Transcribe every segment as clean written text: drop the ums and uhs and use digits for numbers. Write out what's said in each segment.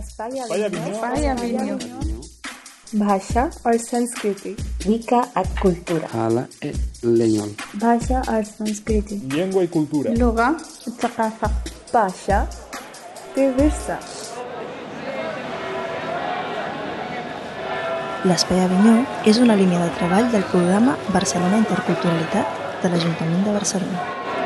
Espai Avignon. भाषा और संस्कृति Mica a cultura. Hala e leñol. भाषा और संस्कृति Lengua y cultura. لغة الثقافة भाषा diversa. L'Espai Avinyó és una línia de treball del programa Barcelona Interculturalitat de l'Ajuntament de Barcelona.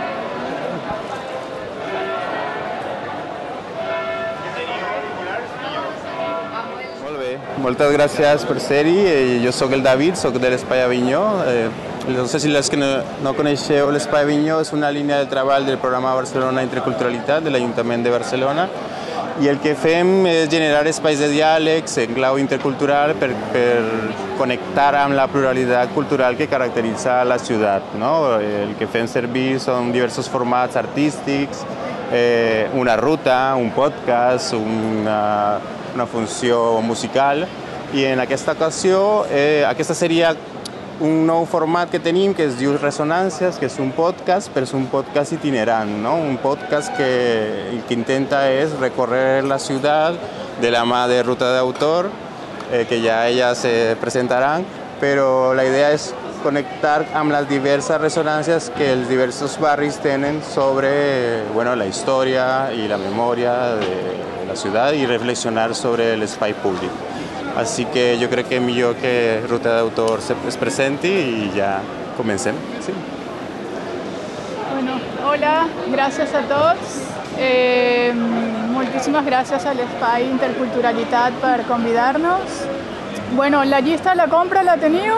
Molt bé, moltes gràcies per ser-hi. Jo sóc el David, sóc de l'Espai Avinyó. No sé si les que no coneixeu, l'Espai Avinyó és una línia de treball del programa Barcelona Interculturalitat de l'Ajuntament de Barcelona, i el que fem és generar espais de diàlegs en clau intercultural per connectar amb la pluralitat cultural que caracteritza la ciutat, no? El que fem servir són diversos formats artístics, una ruta, un podcast, una funció musical, i en aquesta ocasió aquesta seria un nou format que tenim que es diu Resonàncies, que és un podcast, però és un podcast itinerant, no? Un podcast que el que intenta és recórrer la ciutat de la mà de Ruta d'autor, que ja elles presentaran, però la idea és connectar amb les diverses ressonàncies que els diversos barris tenen sobre la història i la memòria de la ciutat i reflexionar sobre l'espai públic. Así que yo creo que es mejor que Ruta d'autor es presente y ya comencem. Sí. Bueno, hola, gracias a todos. Muchísimas gracias al Espai Interculturalitat por convidarnos. Bueno, la lista de la compra la he tenido.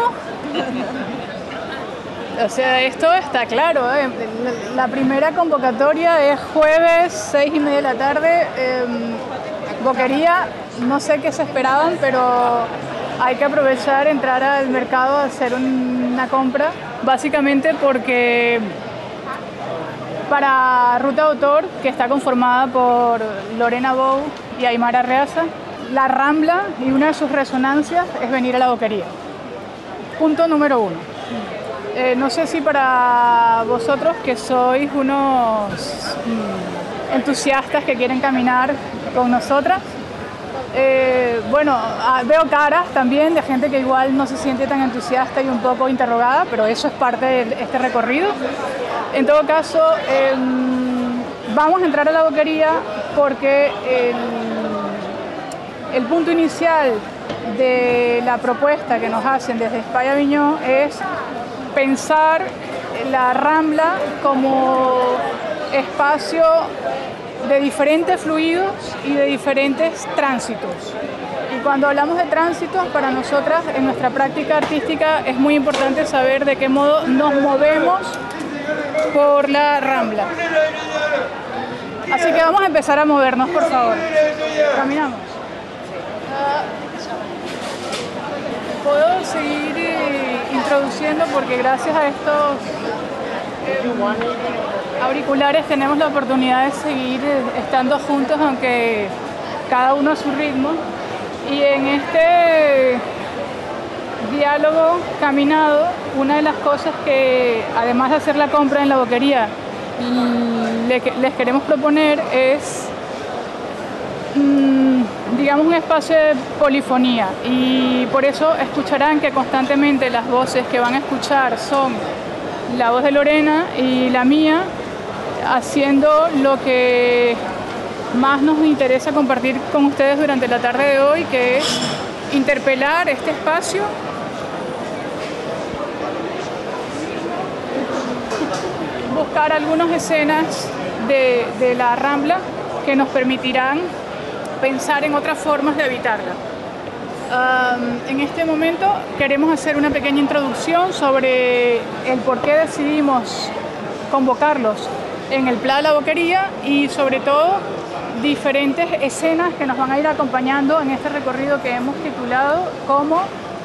O sea, esto está claro. La primera convocatoria es jueves, 6:30 de la tarde. Boquería, no sé qué se esperaban, pero hay que aprovechar, entrar al mercado a hacer una compra, básicamente porque para Ruta d'autor, que está conformada por Lorena Bou y Aymara Reaza, la Rambla y una de sus resonancias es venir a la Boquería. Punto número 1. No sé si para vosotros, que sois unos entusiastas que quieren caminar con nosotras, veo caras también de gente que igual no se siente tan entusiasta y un poco interrogada, pero eso es parte de este recorrido. En todo caso, vamos a entrar a la Boquería porque el punto inicial de la propuesta que nos hacen desde Espai Avignon es pensar la Rambla como espacio de diferentes fluidos y de diferentes tránsitos. Y cuando hablamos de tránsitos, para nosotras, en nuestra práctica artística, es muy importante saber de qué modo nos movemos por la Rambla. Así que vamos a empezar a movernos, por favor. Caminamos. Puedo seguir introduciendo porque gracias a estos auriculares tenemos la oportunidad de seguir estando juntos, aunque cada uno a su ritmo. Y en este diálogo caminado, una de las cosas que, además de hacer la compra en la Boquería, les queremos proponer es, digamos, un espacio de polifonía. Y por eso escucharán que constantemente las voces que van a escuchar son la voz de Lorena y la mía, haciendo lo que más nos interesa compartir con ustedes durante la tarde de hoy, que es interpelar este espacio buscar algunas escenas de la Rambla que nos permitirán pensar en otras formas de habitarla. En este momento queremos hacer una pequeña introducción sobre el por qué decidimos convocarlos en el Pla de la Boquería y sobre todo diferentes escenas que nos van a ir acompañando en este recorrido que hemos titulado como...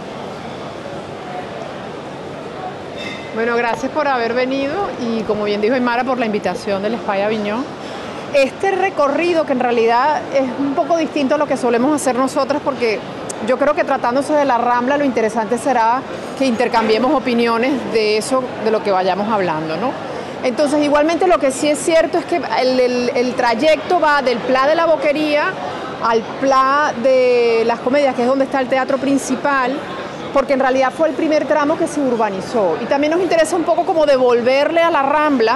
Bueno, gracias por haber venido y, como bien dijo Aymara, por la invitación del Espai Avignon. Este recorrido, que en realidad es un poco distinto a lo que solemos hacer nosotras, porque yo creo que tratándose de la Rambla, lo interesante será que intercambiemos opiniones de eso, de lo que vayamos hablando, ¿no? Entonces, igualmente lo que sí es cierto es que el trayecto va del Pla de la Boquería al Pla de las Comedias, que es donde está el teatro principal, porque en realidad fue el primer tramo que se urbanizó. Y también nos interesa un poco como devolverle a la Rambla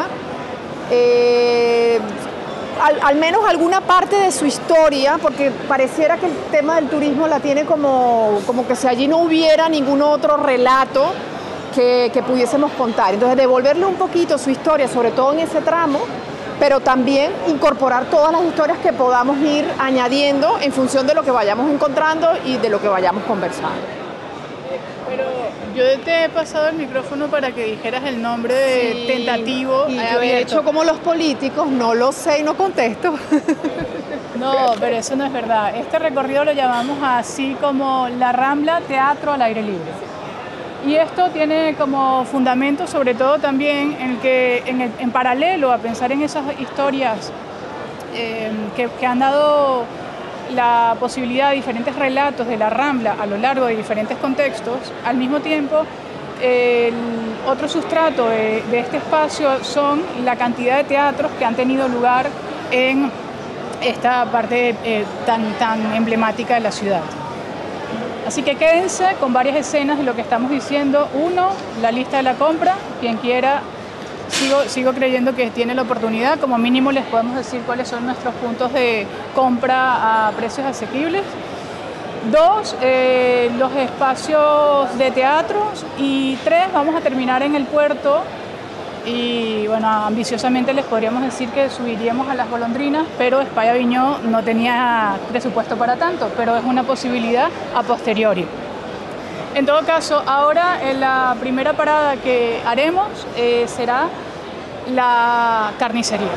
al menos alguna parte de su historia, porque pareciera que el tema del turismo la tiene como que si allí no hubiera ningún otro relato que pudiésemos contar. Entonces devolverle un poquito su historia, sobre todo en ese tramo, pero también incorporar todas las historias que podamos ir añadiendo en función de lo que vayamos encontrando y de lo que vayamos conversando. Pero yo te he pasado el micrófono para que dijeras el nombre de tentativo. Y yo he hecho como los políticos, no lo sé y no contesto. No, pero eso no es verdad. Este recorrido lo llamamos así como La Rambla, teatro al aire libre. Y esto tiene como fundamento sobre todo también en paralelo a pensar en esas historias que han dado la posibilidad de diferentes relatos de la Rambla a lo largo de diferentes contextos. Al mismo tiempo, el otro sustrato de este espacio son la cantidad de teatros que han tenido lugar en esta parte tan emblemática de la ciudad. Así que quédense con varias escenas de lo que estamos diciendo. Uno, la lista de la compra. Quien quiera, sigo creyendo que tiene la oportunidad. Como mínimo les podemos decir cuáles son nuestros puntos de compra a precios asequibles. Dos, los espacios de teatros. Y tres, vamos a terminar en el puerto. Y bueno, ambiciosamente les podríamos decir que subiríamos a las Golondrinas, pero España Viñó no tenía presupuesto para tanto, pero es una posibilidad a posteriori. En todo caso, ahora la primera parada que haremos será la carnicería.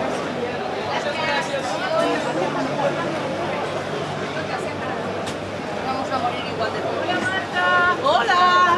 Vamos a morir igual de pobre. Hola Marta. Hola.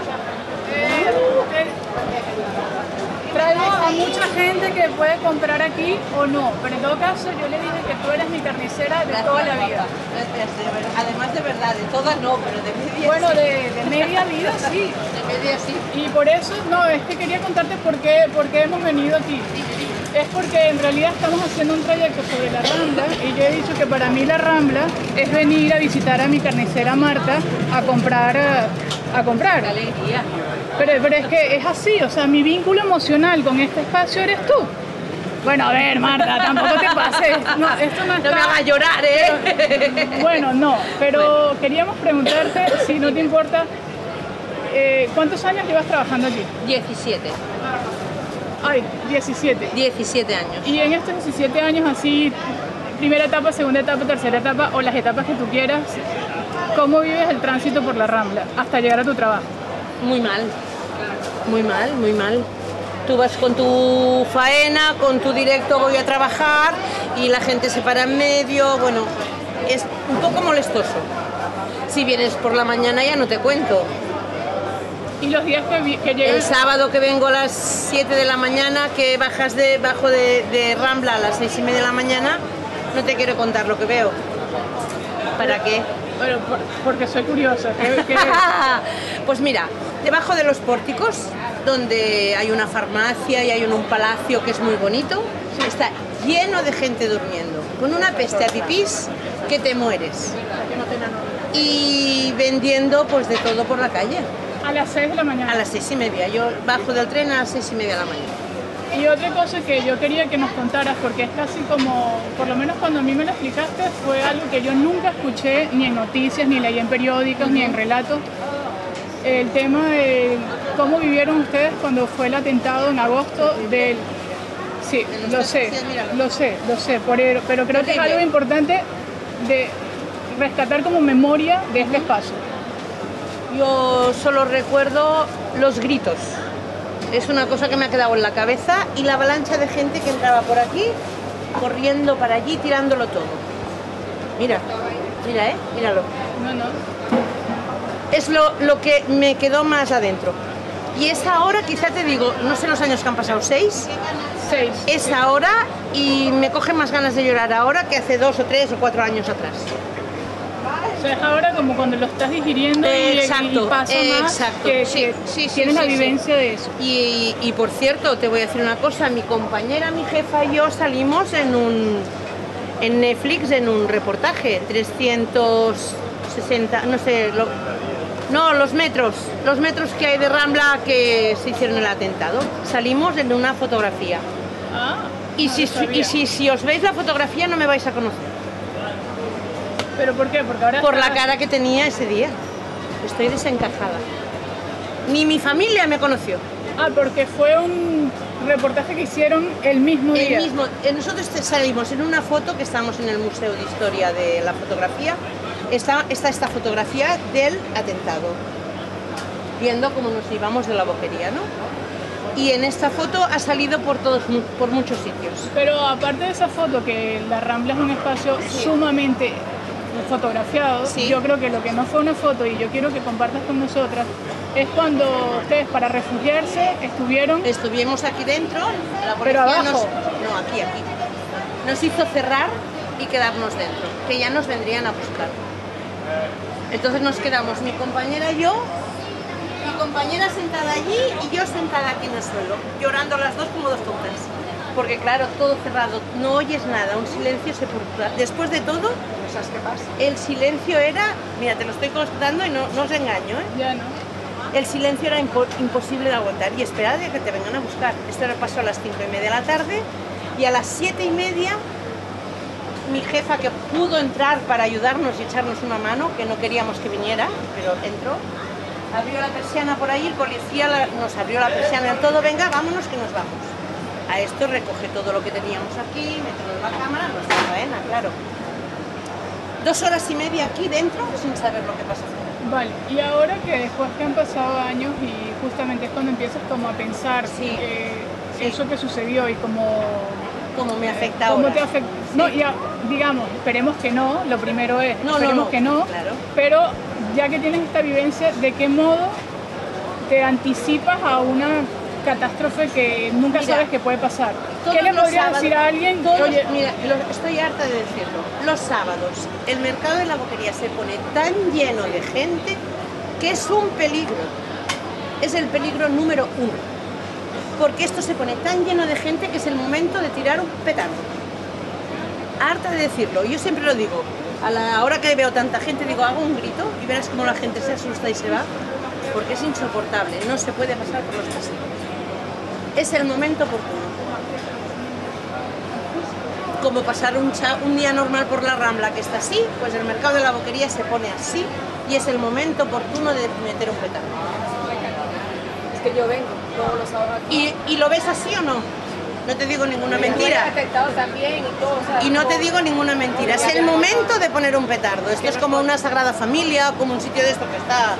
Traigo a mucha gente que puede comprar aquí o no, pero en todo caso yo le dije que tú eres mi carnicera de toda la vida. Además de verdad, de todas no, pero de media bueno, sí. de media vida sí. De media sí. Y por eso, no, es que quería contarte por qué hemos venido aquí. Es porque en realidad estamos haciendo un trayecto sobre la Rambla y yo he dicho que para mí la Rambla es venir a visitar a mi carnicera Marta a comprar. Qué alegría. Pero es que es así, o sea, mi vínculo emocional con este espacio eres tú. Bueno, a ver, Marta, tampoco te pases. No, esto no está... No me hagas llorar, ¿eh? Bueno, no, pero queríamos preguntarte, si no te importa, ¿cuántos años llevas trabajando aquí? 17. Ay, 17. 17 años. Y en estos 17 años, así, primera etapa, segunda etapa, tercera etapa, o las etapas que tú quieras, ¿cómo vives el tránsito por la Rambla hasta llegar a tu trabajo? Muy mal. Muy mal, muy mal. Tú vas con tu faena, con tu directo voy a trabajar y la gente se para en medio, bueno, es un poco molestoso. Si vienes por la mañana ya no te cuento. ¿Y los días que llegas? El sábado que vengo a las 7 de la mañana, que bajas bajo de Rambla a las 6:30 de la mañana, no te quiero contar lo que veo. ¿Para qué? Bueno, porque soy curiosa. ¿Qué Pues mira, debajo de los pórticos, donde hay una farmacia y hay un palacio que es muy bonito, está lleno de gente durmiendo, con una peste a pipís que te mueres. Y vendiendo pues de todo por la calle. A las 6 de la mañana. A las 6:30. Yo bajo del tren a las 6:30 de la mañana. Y otra cosa que yo quería que nos contaras, porque es casi como, por lo menos cuando a mí me lo explicaste, fue algo que yo nunca escuché ni en noticias, ni leí en periódicos, ni en relatos. El tema de cómo vivieron ustedes cuando fue el atentado en agosto del... Sí, lo sé, pero creo que es algo importante de rescatar como memoria de este espacio. Yo solo recuerdo los gritos. Es una cosa que me ha quedado en la cabeza y la avalancha de gente que entraba por aquí, corriendo para allí, tirándolo todo. Mira, míralo. No. Es lo que me quedó más adentro. Y es ahora, quizá te digo, no sé los años que han pasado, 6. 6. Es ahora y me cogen más ganas de llorar ahora que hace 2 o 3 o 4 años atrás. O sea, es ahora como cuando lo estás digiriendo y pasa más que tienes la vivencia de eso. Y por cierto, te voy a decir una cosa, mi compañera, mi jefa y yo salimos en en Netflix en un reportaje, 360, no sé, los metros que hay de Rambla que se hicieron el atentado. Salimos en una fotografía. Y si os veis la fotografía no me vais a conocer. ¿Pero por qué? Porque ahora por la cara que tenía ese día. Estoy desencajada. Ni mi familia me conoció. Porque fue un reportaje que hicieron el mismo día. Nosotros salimos en una foto que estamos en el Museo de Historia de la Fotografía. Está esta fotografía del atentado, viendo cómo nos íbamos de la boquería, ¿no? Y en esta foto ha salido por muchos sitios. Pero aparte de esa foto, que la Rambla es un espacio sumamente fotografiado, yo creo que lo que no fue una foto, y yo quiero que compartas con nosotras, es cuando ustedes, para refugiarse, Estuvimos aquí dentro, la pero abajo. Aquí. Nos hizo cerrar y quedarnos dentro, que ya nos vendrían a buscar. Entonces nos quedamos mi compañera y yo, mi compañera sentada allí y yo sentada aquí en el suelo, llorando las dos como dos tontas. Porque claro, todo cerrado, no oyes nada, un silencio sepulcral. Después de todo, ¿sabes qué pasa? El silencio era, mira, te lo estoy contando y no os engaño, ¿eh? Ya no. El silencio era imposible de aguantar y esperar a que te vengan a buscar. Esto pasó a las 5:30 de la tarde y a las 7:30 mi jefa, que pudo entrar para ayudarnos y echarnos una mano, que no queríamos que viniera, pero entró, abrió la persiana por ahí, el policía nos abrió la persiana del todo, venga, vámonos que nos vamos. A esto recoge todo lo que teníamos aquí, metemos en la cámara, nuestra faena, claro. 2 horas y media aquí dentro sin saber lo que pasa afuera. Vale, y ahora que después que han pasado años y justamente es cuando empiezas como a pensar eso que sucedió y cómo me afecta ¿cómo ahora? te afecta? Sí. No, ya, digamos, esperemos que no, lo primero es, esperemos que no, claro. Pero ya que tienes esta vivencia, ¿de qué modo te anticipas a una catástrofe que nunca sabes que puede pasar? ¿Qué le podrías decir a alguien? Oye, mira, estoy harta de decirlo. Los sábados el mercado de la boquería se pone tan lleno de gente que es un peligro. Es el peligro número 1. Porque esto se pone tan lleno de gente que es el momento de tirar un petardo. Harta de decirlo. Yo siempre lo digo. A la hora que veo tanta gente digo, hago un grito y verás cómo la gente se asusta y se va. Porque es insoportable. No se puede pasar por los pasillos. Es el momento oportuno. Como pasar un día normal por la Rambla que está así, pues el mercado de la boquería se pone así y es el momento oportuno de meter un petardo. Es que yo vengo todos los sábados aquí. ¿Y lo ves así o no? No te digo ninguna mentira. También y todo, o sea, y no te digo ninguna mentira. Es el momento de poner un petardo. Esto es como una Sagrada Familia, como un sitio de esto que está...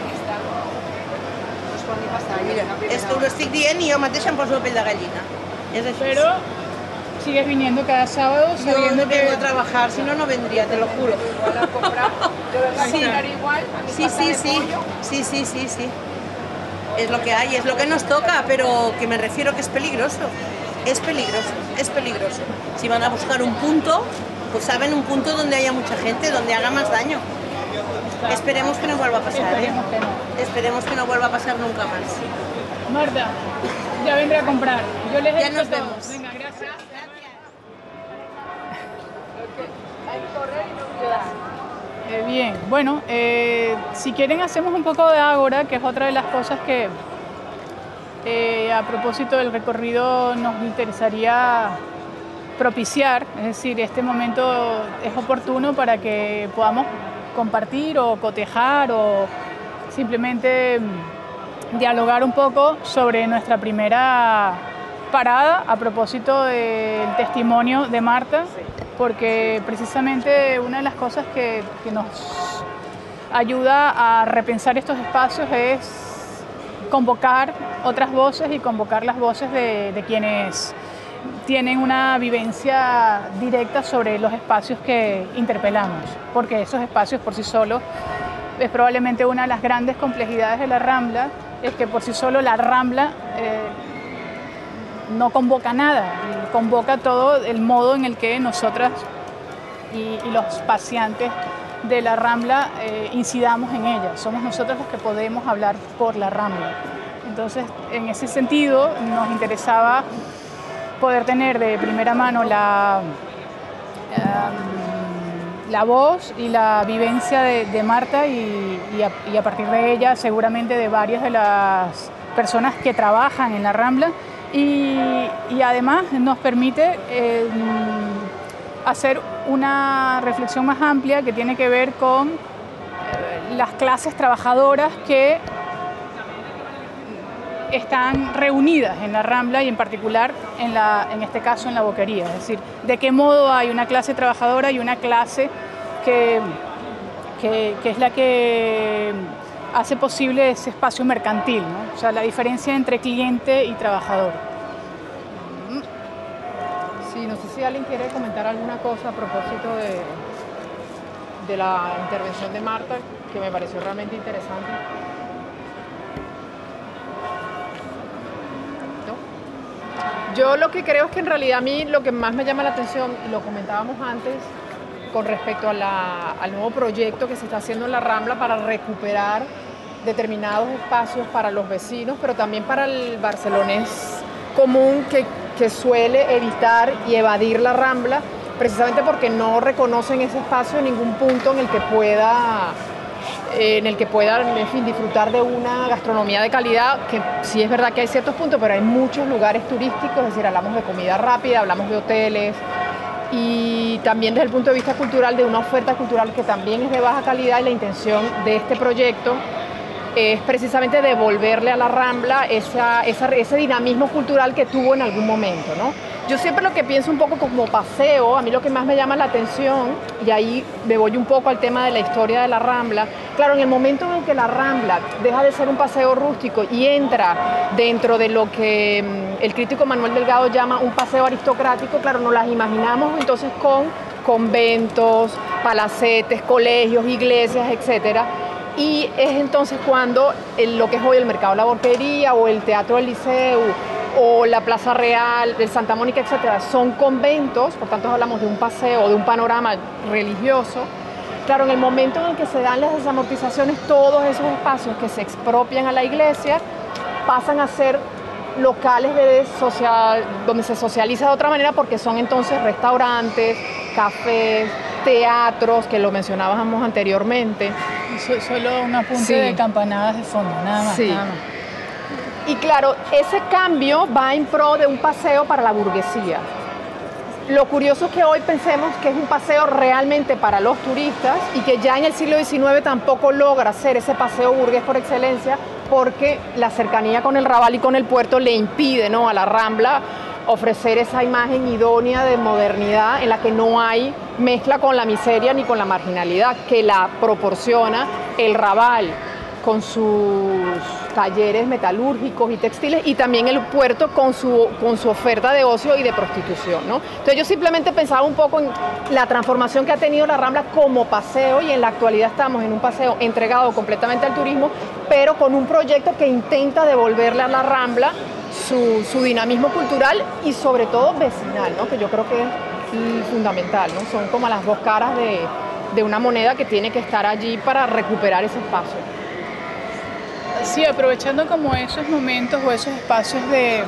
Mira, esto lo estic dient i jo mateixa em poso la pell de gallina. És així. Pero sigues viniendo cada sábado sabiendo yo vengo a trabajar, si no, no vendría, te lo juro. igual a comprar, yo vengo a comprar igual, a mi pata de pollo. Sí. Es lo que hay, es lo que nos toca, pero que me refiero que es peligroso. Es peligroso. Si van a buscar un punto, pues saben un punto donde haya mucha gente, donde haga más daño. Esperemos que no vuelva a pasar, Esperemos que no vuelva a pasar nunca más. Marta, ya vendré a comprar. Yo les Ya nos todo. vemos. Venga, gracias. Bien, bueno, si quieren hacemos un poco de ágora, que es otra de las cosas que a propósito del recorrido nos interesaría propiciar, es decir, este momento es oportuno para que podamos compartir o cotejar o simplemente dialogar un poco sobre nuestra primera parada a propósito del testimonio de Marta, porque precisamente una de las cosas que nos ayuda a repensar estos espacios es convocar otras voces y convocar las voces de quienes tienen una vivencia directa sobre los espacios que interpelamos, porque esos espacios por sí solos es probablemente una de las grandes complejidades de la Rambla, es que por sí solo la Rambla no convoca nada, convoca todo el modo en el que nosotras y los paseantes de la Rambla incidamos en ella. Somos nosotros los que podemos hablar por la Rambla. Entonces, en ese sentido, nos interesaba poder tener de primera mano la la voz y la vivencia de Marta y a partir de ella seguramente de varias de las personas que trabajan en la Rambla y además nos permite hacer una reflexión más amplia que tiene que ver con las clases trabajadoras que están reunidas en la Rambla y en particular en este caso en la Boquería. Es decir, de qué modo hay una clase trabajadora y una clase que es la que hace posible ese espacio mercantil, ¿no? O sea, la diferencia entre cliente y trabajador. Sí, no sé si alguien quiere comentar alguna cosa a propósito de la intervención de Marta, que me pareció realmente interesante. Yo lo que creo es que en realidad a mí lo que más me llama la atención, y lo comentábamos antes, con respecto al nuevo proyecto que se está haciendo en la Rambla para recuperar determinados espacios para los vecinos, pero también para el barcelonés común que suele evitar y evadir la Rambla, precisamente porque no reconocen ese espacio en ningún punto en el que puedan en fin, disfrutar de una gastronomía de calidad, que sí es verdad que hay ciertos puntos, pero hay muchos lugares turísticos, es decir, hablamos de comida rápida, hablamos de hoteles, y también desde el punto de vista cultural, de una oferta cultural que también es de baja calidad, y la intención de este proyecto es precisamente devolverle a la Rambla ese dinamismo cultural que tuvo en algún momento, ¿no? Yo siempre lo que pienso un poco como paseo, a mí lo que más me llama la atención, y ahí me voy un poco al tema de la historia de la Rambla, claro, en el momento en que la Rambla deja de ser un paseo rústico y entra dentro de lo que el crítico Manuel Delgado llama un paseo aristocrático, claro, nos las imaginamos entonces con conventos, palacetes, colegios, iglesias, etcétera. Y es entonces cuando lo que es hoy el Mercado de la Boquería o el Teatro del Liceu o la Plaza Real, del Santa Mónica, etcétera, son conventos, por tanto hablamos de un paseo, de un panorama religioso. Claro, en el momento en el que se dan las desamortizaciones, todos esos espacios que se expropian a la iglesia pasan a ser locales donde se socializa de otra manera, porque son entonces restaurantes, cafés, teatros, que lo mencionábamos anteriormente. Solo un apunte de campanadas de fondo, nada más. Sí. Y claro, ese cambio va en pro de un paseo para la burguesía. Lo curioso es que hoy pensemos que es un paseo realmente para los turistas y que ya en el siglo XIX tampoco logra ser ese paseo burgués por excelencia, porque la cercanía con el Raval y con el puerto le impide, ¿no?, a la Rambla ofrecer esa imagen idónea de modernidad en la que no hay mezcla con la miseria ni con la marginalidad que la proporciona el Raval con sus talleres metalúrgicos y textiles, y también el puerto con su oferta de ocio y de prostitución, ¿no? Entonces yo simplemente pensaba un poco en la transformación que ha tenido la Rambla como paseo, y en la actualidad estamos en un paseo entregado completamente al turismo, pero con un proyecto que intenta devolverle a la Rambla su dinamismo cultural y sobre todo vecinal, ¿no?, que yo creo que es fundamental, ¿no? Son como las dos caras de una moneda que tiene que estar allí para recuperar ese espacio. Sí, aprovechando como esos momentos o esos espacios de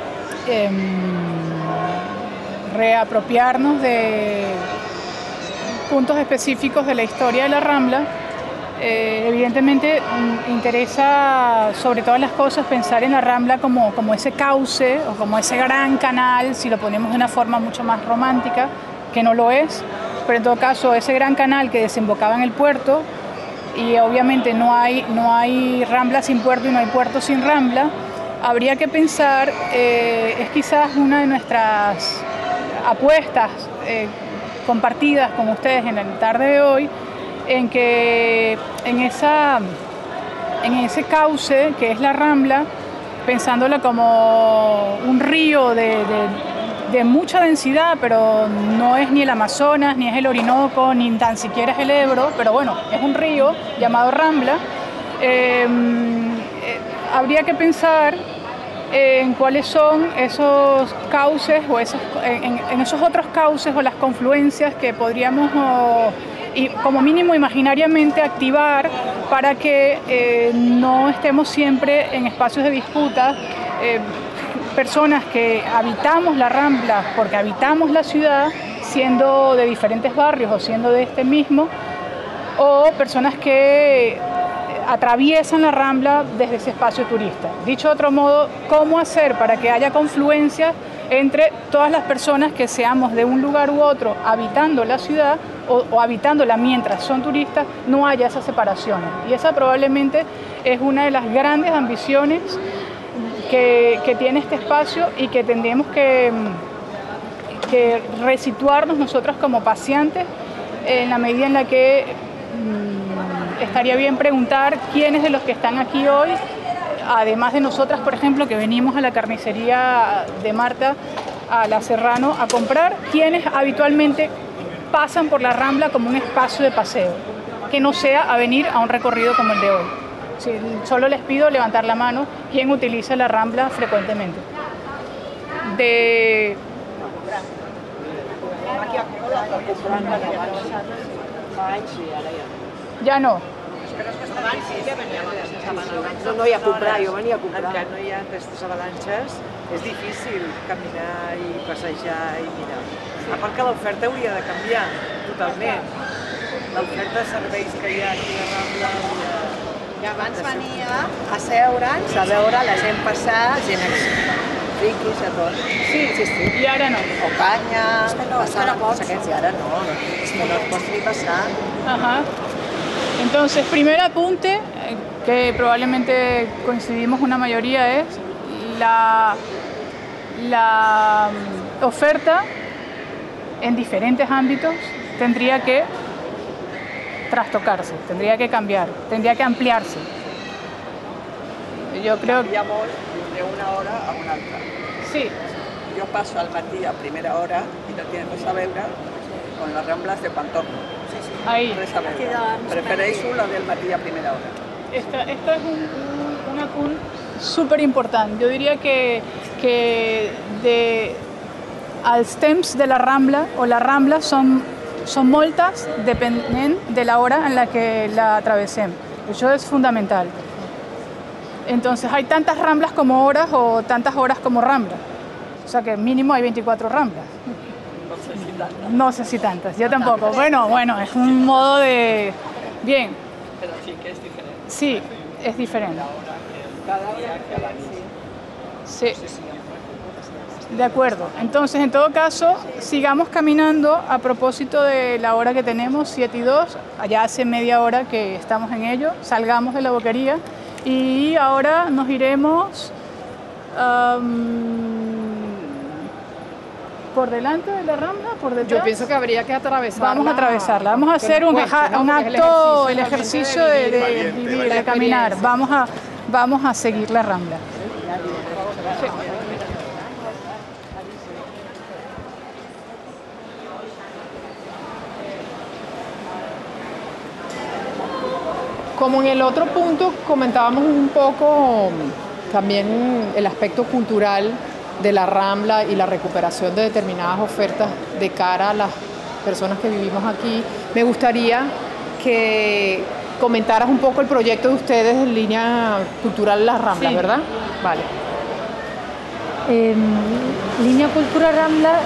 reapropiarnos de puntos específicos de la historia de la Rambla, evidentemente interesa sobre todas las cosas pensar en la Rambla como ese cauce o como ese gran canal, si lo ponemos de una forma mucho más romántica, que no lo es, pero en todo caso ese gran canal que desembocaba en el puerto. Y obviamente no hay Rambla sin puerto y no hay puerto sin Rambla. Habría que pensar, es quizás una de nuestras apuestas compartidas con ustedes en la tarde de hoy, en que en ese cauce que es la Rambla, pensándola como un río de mucha densidad, pero no es ni el Amazonas, ni es el Orinoco, ni tan siquiera es el Ebro, pero bueno, es un río llamado Rambla. Habría que pensar en cuáles son esos cauces o en esos otros cauces o las confluencias que podríamos como mínimo imaginariamente activar para que no estemos siempre en espacios de disputa. Personas que habitamos la Rambla porque habitamos la ciudad, siendo de diferentes barrios o siendo de este mismo, o personas que atraviesan la Rambla desde ese espacio turista. Dicho de otro modo, ¿cómo hacer para que haya confluencia entre todas las personas que seamos de un lugar u otro habitando la ciudad o habitándola mientras son turistas, no haya esas separaciones? Y esa probablemente es una de las grandes ambiciones que tiene este espacio y que tendríamos que resituarnos nosotros como paseantes en la medida en la que estaría bien preguntar quiénes de los que están aquí hoy, además de nosotras, por ejemplo, que venimos a la carnicería de Marta, a la Serrano, a comprar, quiénes habitualmente pasan por la Rambla como un espacio de paseo, que no sea a venir a un recorrido como el de hoy. Sí, solo les pido levantar la mano quién utiliza la Rambla frecuentemente. Ja no. No hi ha comprar, jo venia a comprar. Que no hi ha aquestes avalanxes, és difícil caminar i passejar i mirar. A part que l'oferta hauria de canviar totalment. L'oferta de serveis que hi ha aquí a Rambla... I abans venia a seure'ns, a veure la gent passar, gent friquis, a tot. Sí, i ara no. O canya, passar els aquests, i ara no, és que no et pots ni passar. Ajá. Entonces, primer apunte, que probablemente coincidimos una mayoría, es la oferta en diferentes ámbitos tendría que trastocarse, tendría que cambiar, tendría que ampliarse. Yo creo que... Hi ha molt de una hora a una altra. Sí. Jo passo al matí a primera hora i no tiene res a veure con las Ramblas de Pantorno. Ahí. Res a veure. Prefereixo la del matí a primera hora. Esto es un apunt súper important. Jo diria que els temps de la Rambla o la Rambla són moltes depenent de la hora en la que la atravesem. Això és fundamental. Entonces hay tantas Ramblas como horas o tantas horas como Ramblas. O sea que mínimo hay 24 Ramblas. No sé si tantas, yo tampoco. Bueno, es un modo de... Bien. Pero sí que es diferente. Sí, es diferente. Cada hora que a la nit. Sí. De acuerdo. Entonces, en todo caso, sigamos caminando a propósito de la hora que tenemos, 7:02. Allá hace media hora que estamos en ello. Salgamos de la boquería y ahora nos iremos por delante de la Rambla, por detrás. Yo pienso que habría que atravesarla. Vamos a atravesarla. Vamos a hacer un acto, el ejercicio de vivir, de caminar. Vamos a seguir la Rambla. Sí. Como en el otro punto comentábamos un poco también el aspecto cultural de la Rambla y la recuperación de determinadas ofertas de cara a las personas que vivimos aquí, me gustaría que comentaras un poco el proyecto de ustedes en Línea Cultural Las Ramblas, sí. ¿Verdad? Vale. Línea Cultura Rambla,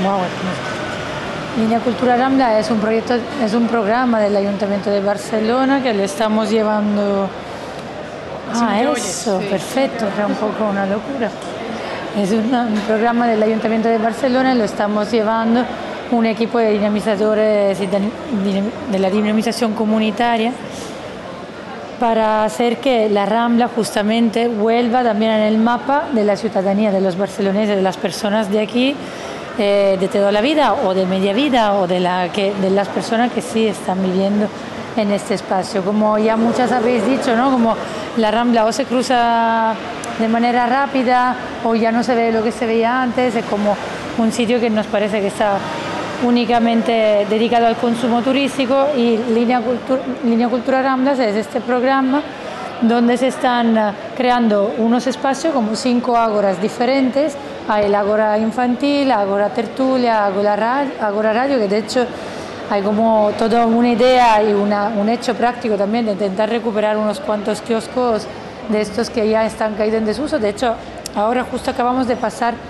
Línea Cultura Rambla es un proyecto, es un programa del Ayuntamiento de Barcelona que le estamos llevando. Eso, sí. Perfecto, era un poco una locura. Es un programa del Ayuntamiento de Barcelona, lo estamos llevando un equipo de dinamizadores de la dinamización comunitaria para hacer que la Rambla justamente vuelva también en el mapa de la ciudadanía, de los barceloneses, de las personas de aquí, de toda la vida o de media vida o de las personas que sí están viviendo en este espacio. Como ya muchas habéis dicho, ¿no? Como la Rambla o se cruza de manera rápida o ya no se ve lo que se veía antes, es como un sitio que nos parece que está únicamente dedicado al consumo turístico, y Línea Cultura Ramblas es este programa donde se están creando unos espacios como 5 ágoras diferentes. Hay el ágora infantil, ágora tertulia, ágora radio, que de hecho hay como toda una idea y un hecho práctico también de intentar recuperar unos cuantos kioscos de estos que ya están caídos en desuso. De hecho, ahora justo acabamos de pasar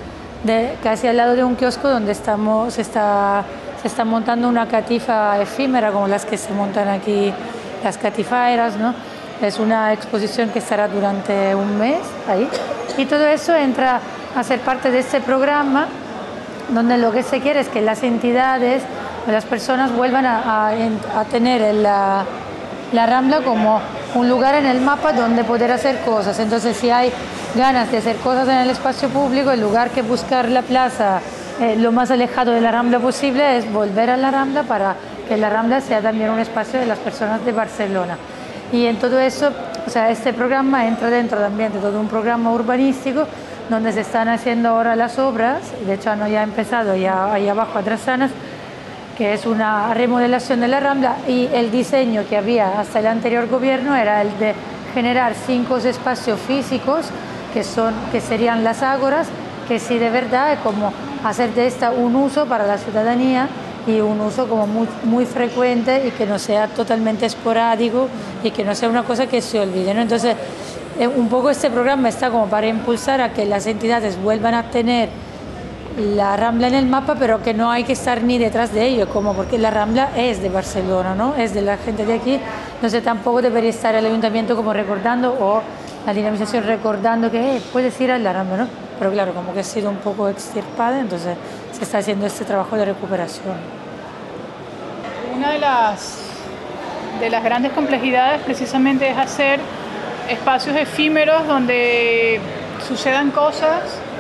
casi al lado de un kiosco donde se está montando una catifa efímera como las que se montan aquí, las catifairas, ¿no? Es una exposición que estará durante un mes ahí. Y todo eso entra a ser parte de este programa donde lo que se quiere es que las entidades, las personas vuelvan a tener la Rambla como un lugar en el mapa donde poder hacer cosas. Entonces, si hay ganas de hacer cosas en el espacio público, en lugar que buscar la plaza lo más alejado de la Rambla posible, es volver a la Rambla para que la Rambla sea también un espacio de las personas de Barcelona. Y en todo eso, o sea, este programa entra dentro también de todo un programa urbanístico donde se están haciendo ahora las obras, de hecho han ya empezado ya ahí abajo a Trasanas, que es una remodelación de la Rambla, y el diseño que había hasta el anterior gobierno era el de generar 5 espacios físicos que serían las ágoras, que sí de verdad es como hacer de esta un uso para la ciudadanía y un uso como muy frecuente y que no sea totalmente esporádico y que no sea una cosa que se olvide, ¿no? Entonces, un poco este programa está como para impulsar a que las entidades vuelvan a tener la Rambla en el mapa, pero que no hay que estar ni detrás de ello, como porque la Rambla es de Barcelona, ¿no? Es de la gente de aquí, entonces tampoco debería estar el ayuntamiento como recordando o la dinamización recordando que puedes ir a la Rambla, ¿no? Pero claro, como que ha sido un poco extirpada, entonces se está haciendo este trabajo de recuperación. Una de las grandes complejidades precisamente es hacer espacios efímeros donde sucedan cosas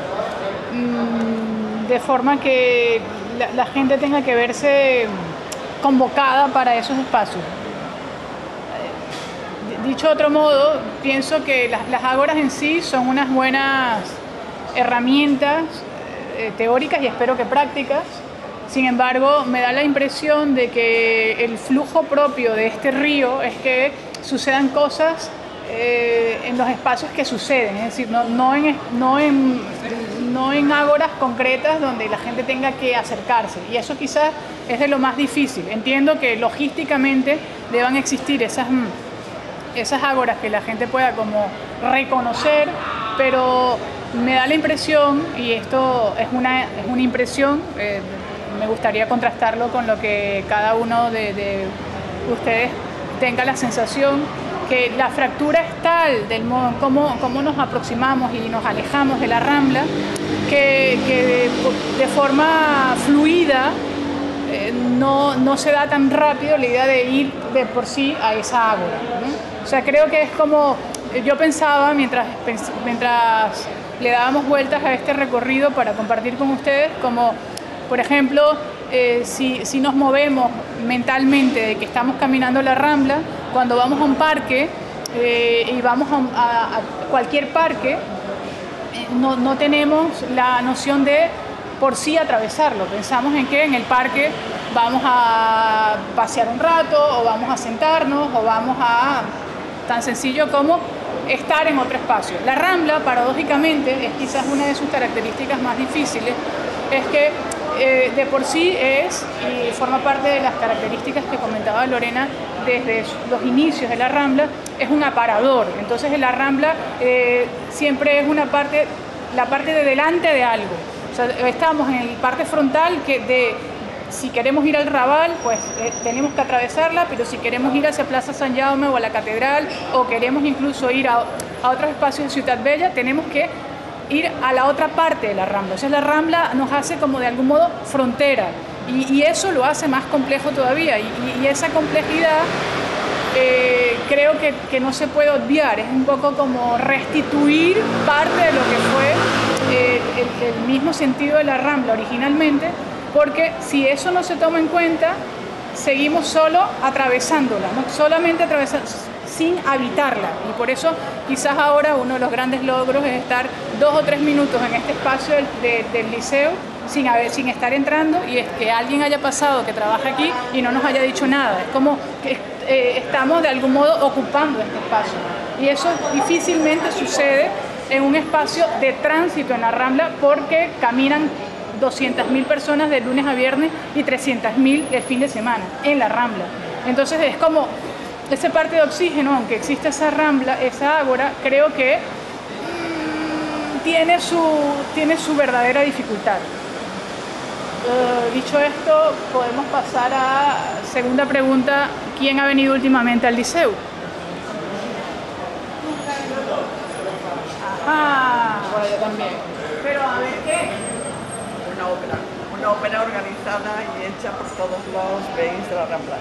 de forma que la gente tenga que verse convocada para esos espacios. Dicho de otro modo, pienso que las ágoras en sí son unas buenas herramientas teóricas y espero que prácticas. Sin embargo, me da la impresión de que el flujo propio de este río es que sucedan cosas en los espacios que suceden, es decir, no en ágoras concretas donde la gente tenga que acercarse, y eso quizás es de lo más difícil. Entiendo que logísticamente deban existir esas ágoras que la gente pueda como reconocer, pero me da la impresión, y esto es una impresión, me gustaría contrastarlo con lo que cada uno de ustedes tenga la sensación, que la fractura es tal del modo en cómo nos aproximamos y nos alejamos de la Rambla, que de forma fluida no se da tan rápido la idea de ir de por sí a esa ágora, ¿no? O sea, creo que es como, yo pensaba mientras le dábamos vueltas a este recorrido para compartir con ustedes, como por ejemplo, si nos movemos mentalmente de que estamos caminando la Rambla, cuando vamos a un parque y vamos a cualquier parque, no tenemos la noción de por sí atravesarlo. Pensamos en que en el parque vamos a pasear un rato, o vamos a sentarnos, o vamos a tan sencillo como estar en otro espacio. La Rambla, paradójicamente, es quizás una de sus características más difíciles, es que de por sí es, y forma parte de las características que comentaba Lorena desde los inicios de la Rambla, es un aparador. Entonces en la Rambla siempre es la parte de delante de algo. O sea, estamos en la parte frontal si queremos ir al Raval, pues tenemos que atravesarla, pero si queremos ir hacia Plaza San Jaume o a la Catedral, o queremos incluso ir a otros espacios de Ciutat Bella, tenemos que ir a la otra parte de la Rambla. O sea, la Rambla nos hace como de algún modo frontera, y eso lo hace más complejo todavía, y esa complejidad creo que no se puede obviar. Es un poco como restituir parte de lo que fue el mismo sentido de la Rambla originalmente, porque si eso no se toma en cuenta, seguimos solo atravesándola, ¿no? Solamente atravesando, sin habitarla. Y por eso quizás ahora uno de los grandes logros es estar 2 o 3 minutos en este espacio del liceo sin estar entrando, y es que alguien haya pasado que trabaja aquí y no nos haya dicho nada. Es como que estamos de algún modo ocupando este espacio, y eso difícilmente sucede en un espacio de tránsito en la Rambla, porque caminan 200.000 personas de lunes a viernes y 300.000 el fin de semana en la Rambla. Entonces es como ese parte de oxígeno, aunque existe esa Rambla, esa ágora, creo que tiene su verdadera dificultad. Dicho esto, podemos pasar a segunda pregunta. ¿Quién ha venido últimamente al Liceu? Ajá. Bueno, yo también. Pero a ver qué. Una ópera organizada y hecha por todos los veïns de la Rambla.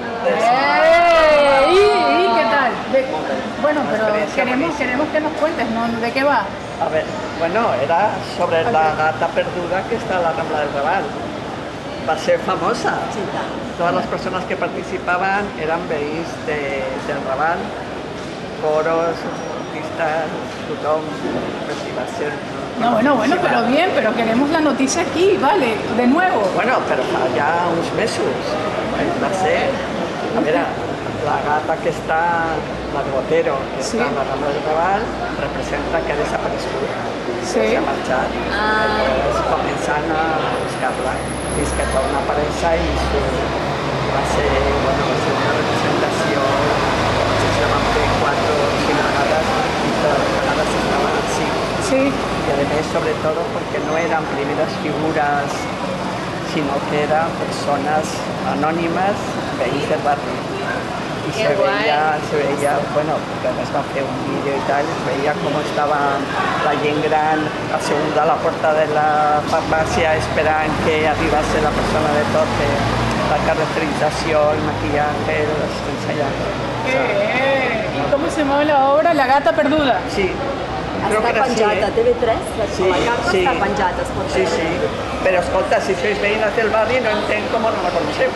¿Y qué tal? Bueno, pero queremos que nos cuentes, ¿no? ¿De qué va? A ver, bueno, era sobre la gata perduda que está en la Rambla del Raval. Va a ser famosa. Sí, todas las personas que participaban eran veïns del Raval, coros, artistas, tothom, pues iba a ser... No, bueno, pero bien, pero queremos la noticia aquí, vale, de nuevo. Bueno, pero ya uns mesos, va a ser, a ver, la gata que está, la de Botero, que está en la Rambla del Raval, representa que ha desaparecido, se ha marchado. Començant a buscar-la, fins que torna a aparèixer i va ser una representació, se van fer 4 o 5 vegades i totes les vegades estaven así. Sí. Y además, sobre todo, porque no eran primeras figuras, sino que eran personas anónimas, veïns del barri. Y se veía, bueno, porque además va a hacer un vídeo y tal, se veía cómo estaba la gent gran asseguda a la puerta de la farmacia esperando que arribase la persona de toque, la caracterización, el maquillaje, los ensayando. ¿Y cómo se llama la obra? La gata perduda. Sí. Està penjada a TV3, la carta està penjada, es pot veure. Sí, però escolta, si sois veïnes del barri no entenc com no la coneixeu.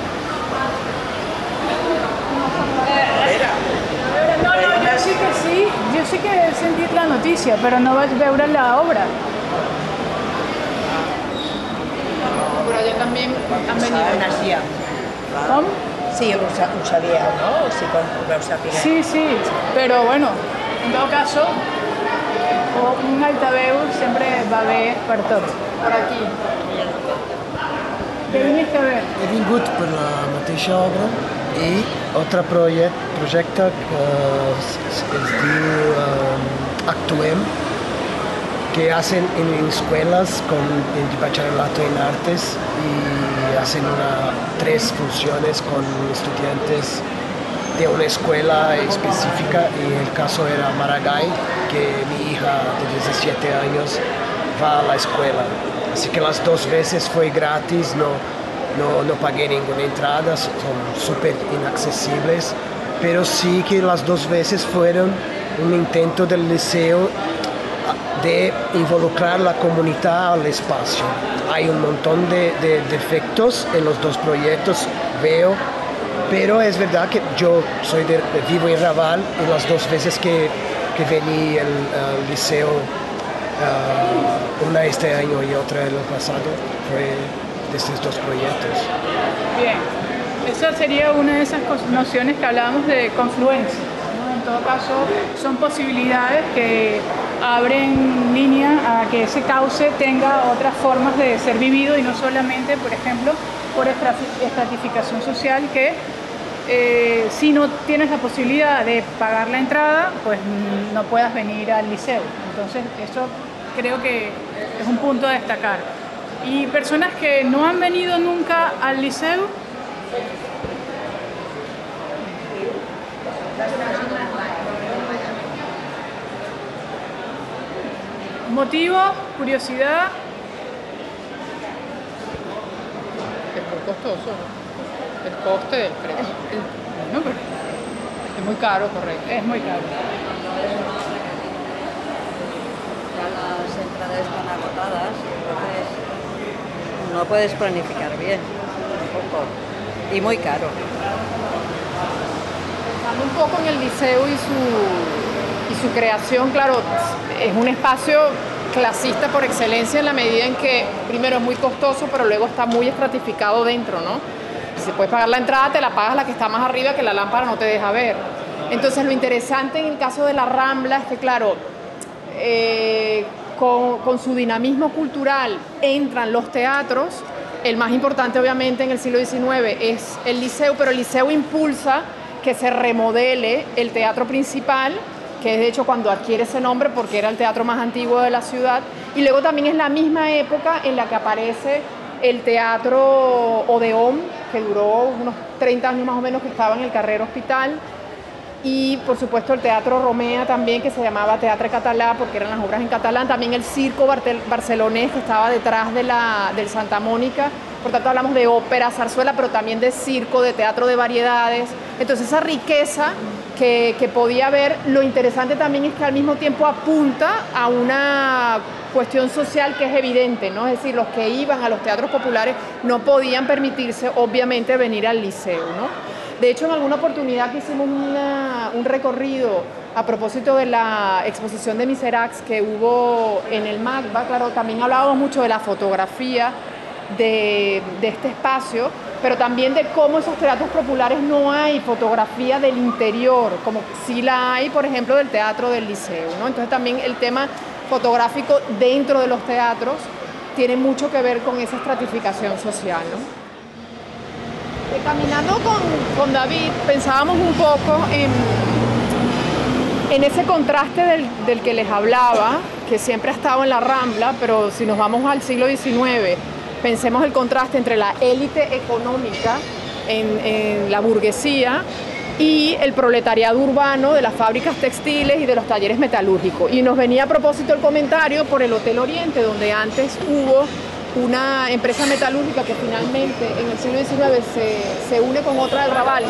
No, yo sí que sí, yo sí que he sentit la notícia, però no vaig veure l'obra. Però jo també han venido. Coneixia. Com? Sí, ho sabíeu, no? O sigui, quan ho veu saber. Sí, però bueno, en tot cas, un altaveu sempre va bé per tot. Per aquí. Què viniste a veure? He vingut per la mateixa obra i altre projecte que es diu Actuem, que hacen en escuelas con el bachillerato en artes y hacen 3 funciones con estudiantes de una escuela específica, y el caso era Maragall, que mi hija de 17 años va a la escuela. Así que las 2 veces fue gratis, no pagué ninguna entrada, son súper inaccesibles, pero sí que las 2 veces fueron un intento del liceo de involucrar la comunidad al espacio. Hay un montón de defectos en los 2 proyectos, veo, pero es verdad que yo vivo en Raval, y las 2 veces que vení al liceo, una este año y otra el pasado, fue de estos 2 proyectos. Bien, esa sería una de esas nociones que hablábamos de confluencia, ¿no? En todo caso, son posibilidades que abren línea a que ese cauce tenga otras formas de ser vivido, y no solamente, por ejemplo, por estratificación social, que si no tienes la posibilidad de pagar la entrada, pues no puedas venir al liceo. Entonces, eso creo que es un punto a destacar. Y personas que no han venido nunca al liceo, motivo, curiosidad. Es muy costoso, ¿no? El coste del precio. No, pero es muy caro, correcto. Es muy caro. Ya las entradas están agotadas, entonces no puedes planificar bien, tampoco. Y muy caro. Pensando un poco en el liceo y su creación, claro, es un espacio clasista por excelencia, en la medida en que primero es muy costoso, pero luego está muy estratificado dentro, ¿no? Si puedes pagar la entrada, te la pagas la que está más arriba, que la lámpara no te deja ver. Entonces, lo interesante en el caso de la Rambla es que, claro, con su dinamismo cultural entran los teatros. El más importante, obviamente, en el siglo XIX es el Liceo, pero el Liceo impulsa que se remodele el teatro principal que es de hecho cuando adquiere ese nombre porque era el teatro más antiguo de la ciudad, y luego también es la misma época en la que aparece el Teatro Odeón, que duró unos 30 años más o menos, que estaba en el Carrer Hospital, y por supuesto el Teatro Romea también, que se llamaba Teatre Català porque eran las obras en catalán, también el Circo Barcelonés, que estaba detrás del Santa Mónica. Por tanto hablamos de ópera, zarzuela, pero también de circo, de teatro de variedades. Entonces esa riqueza que podía haber, lo interesante también es que al mismo tiempo apunta a una cuestión social que es evidente, ¿no? Es decir, los que iban a los teatros populares no podían permitirse, obviamente, venir al liceo, ¿no? De hecho, en alguna oportunidad que hicimos un recorrido a propósito de la exposición de Miseracs que hubo en el MACBA, claro, también hablábamos mucho de la fotografía de este espacio, pero también de cómo esos teatros populares no hay fotografía del interior, como sí la hay, por ejemplo, del teatro del liceo, ¿no? Entonces también el tema fotográfico dentro de los teatros tiene mucho que ver con esa estratificación social, ¿no? Caminando con David pensábamos un poco en ese contraste del que les hablaba, que siempre ha estado en la Rambla, pero si nos vamos al siglo XIX, pensemos el contraste entre la élite económica en la burguesía y el proletariado urbano de las fábricas textiles y de los talleres metalúrgicos. Y nos venía a propósito el comentario por el Hotel Oriente, donde antes hubo una empresa metalúrgica que finalmente en el siglo XIX se une con otra del Raval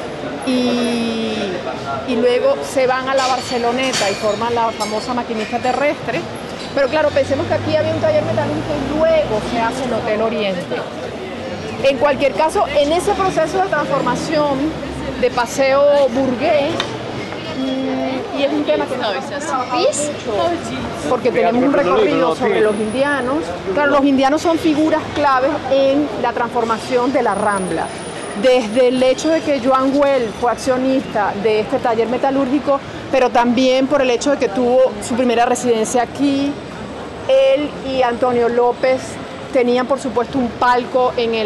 y luego se van a la Barceloneta y forman la famosa maquinista terrestre. Pero claro, pensemos que aquí había un taller metalúrgico y luego se hace el Hotel Oriente. En cualquier caso, en ese proceso de transformación de paseo burgués, y es un tema que no es porque tenemos un recorrido sobre los indianos. Claro, los indianos son figuras claves en la transformación de la Rambla. Desde el hecho de que Joan Güell fue accionista de este taller metalúrgico, pero también por el hecho de que tuvo su primera residencia aquí. Él y Antonio López tenían, por supuesto, un palco en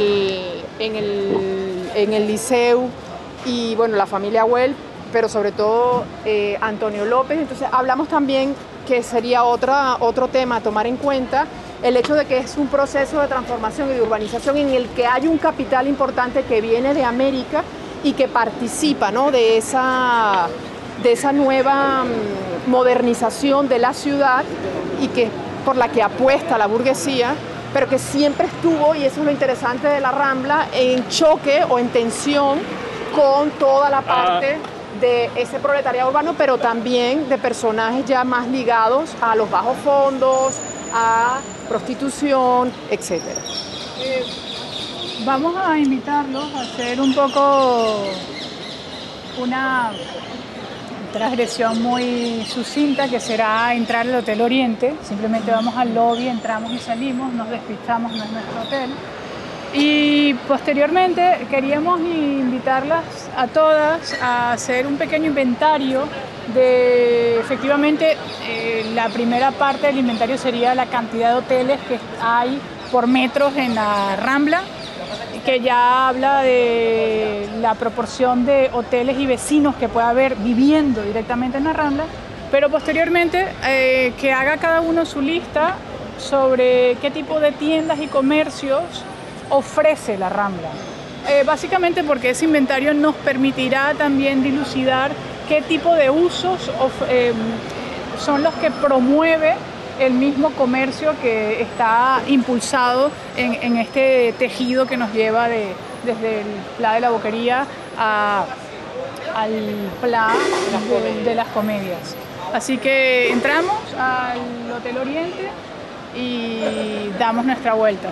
el Liceu, y bueno, la familia Güell, pero sobre todo Antonio López. Entonces hablamos también que sería otro tema a tomar en cuenta, el hecho de que es un proceso de transformación y de urbanización en el que hay un capital importante que viene de América y que participa, ¿no?, de esa nueva modernización de la ciudad y que por la que apuesta la burguesía, pero que siempre estuvo, y eso es lo interesante de la Rambla, en choque o en tensión con toda la parte de ese proletariado urbano, pero también de personajes ya más ligados a los bajos fondos, a prostitución, etc. Vamos a invitarlos a hacer un poco una transgresión muy sucinta, que será entrar al Hotel Oriente. Simplemente vamos al lobby, entramos y salimos, nos despistamos, no es nuestro hotel. Y posteriormente queríamos invitarlas a todas a hacer un pequeño inventario de, efectivamente, la primera parte del inventario sería la cantidad de hoteles que hay por metros en la Rambla, que ya habla de la proporción de hoteles y vecinos que puede haber viviendo directamente en la Rambla, pero posteriormente que haga cada uno su lista sobre qué tipo de tiendas y comercios ofrece la Rambla. Básicamente porque ese inventario nos permitirá también dilucidar qué tipo de usos son los que promueve el mismo comercio que está impulsado en este tejido que nos lleva desde el Pla de la Boquería al Pla de las Comedias. Así que entramos al Hotel Oriente y damos nuestra vuelta.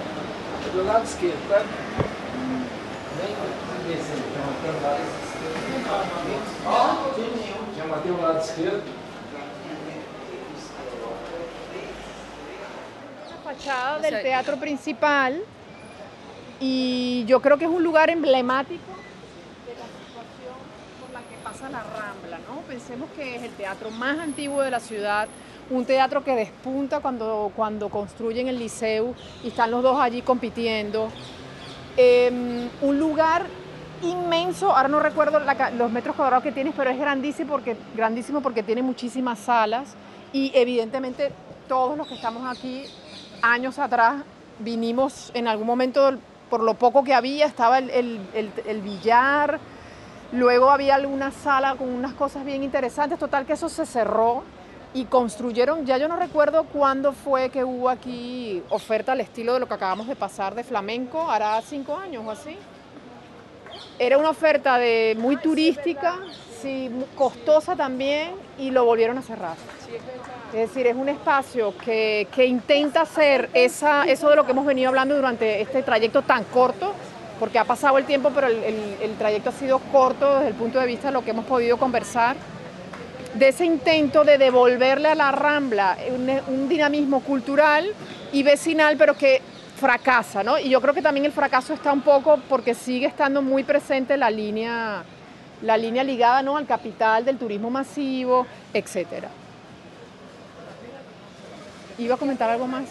La fachada del teatro principal, y yo creo que es un lugar emblemático de la situación por la que pasa la Rambla, ¿no? Pensemos que es el teatro más antiguo de la ciudad, un teatro que despunta cuando construyen el Liceu y están los dos allí compitiendo. Un lugar inmenso, ahora no recuerdo los metros cuadrados que tienes, pero es grandísimo porque tiene muchísimas salas y evidentemente todos los que estamos aquí años atrás vinimos en algún momento, por lo poco que había, estaba el billar, luego había alguna sala con unas cosas bien interesantes, total que eso se cerró y construyeron, ya yo no recuerdo cuándo fue que hubo aquí oferta al estilo de lo que acabamos de pasar de flamenco, hará 5 años o así. Era una oferta muy turística, sí, costosa también, y lo volvieron a cerrar. Es decir, es un espacio que intenta hacer eso de lo que hemos venido hablando durante este trayecto tan corto, porque ha pasado el tiempo, pero el trayecto ha sido corto desde el punto de vista de lo que hemos podido conversar, de ese intento de devolverle a la Rambla un dinamismo cultural y vecinal, pero que fracasa, ¿no? Y yo creo que también el fracaso está un poco porque sigue estando muy presente la línea ligada, ¿no?, al capital del turismo masivo, etcétera. ¿Iba a comentar algo más?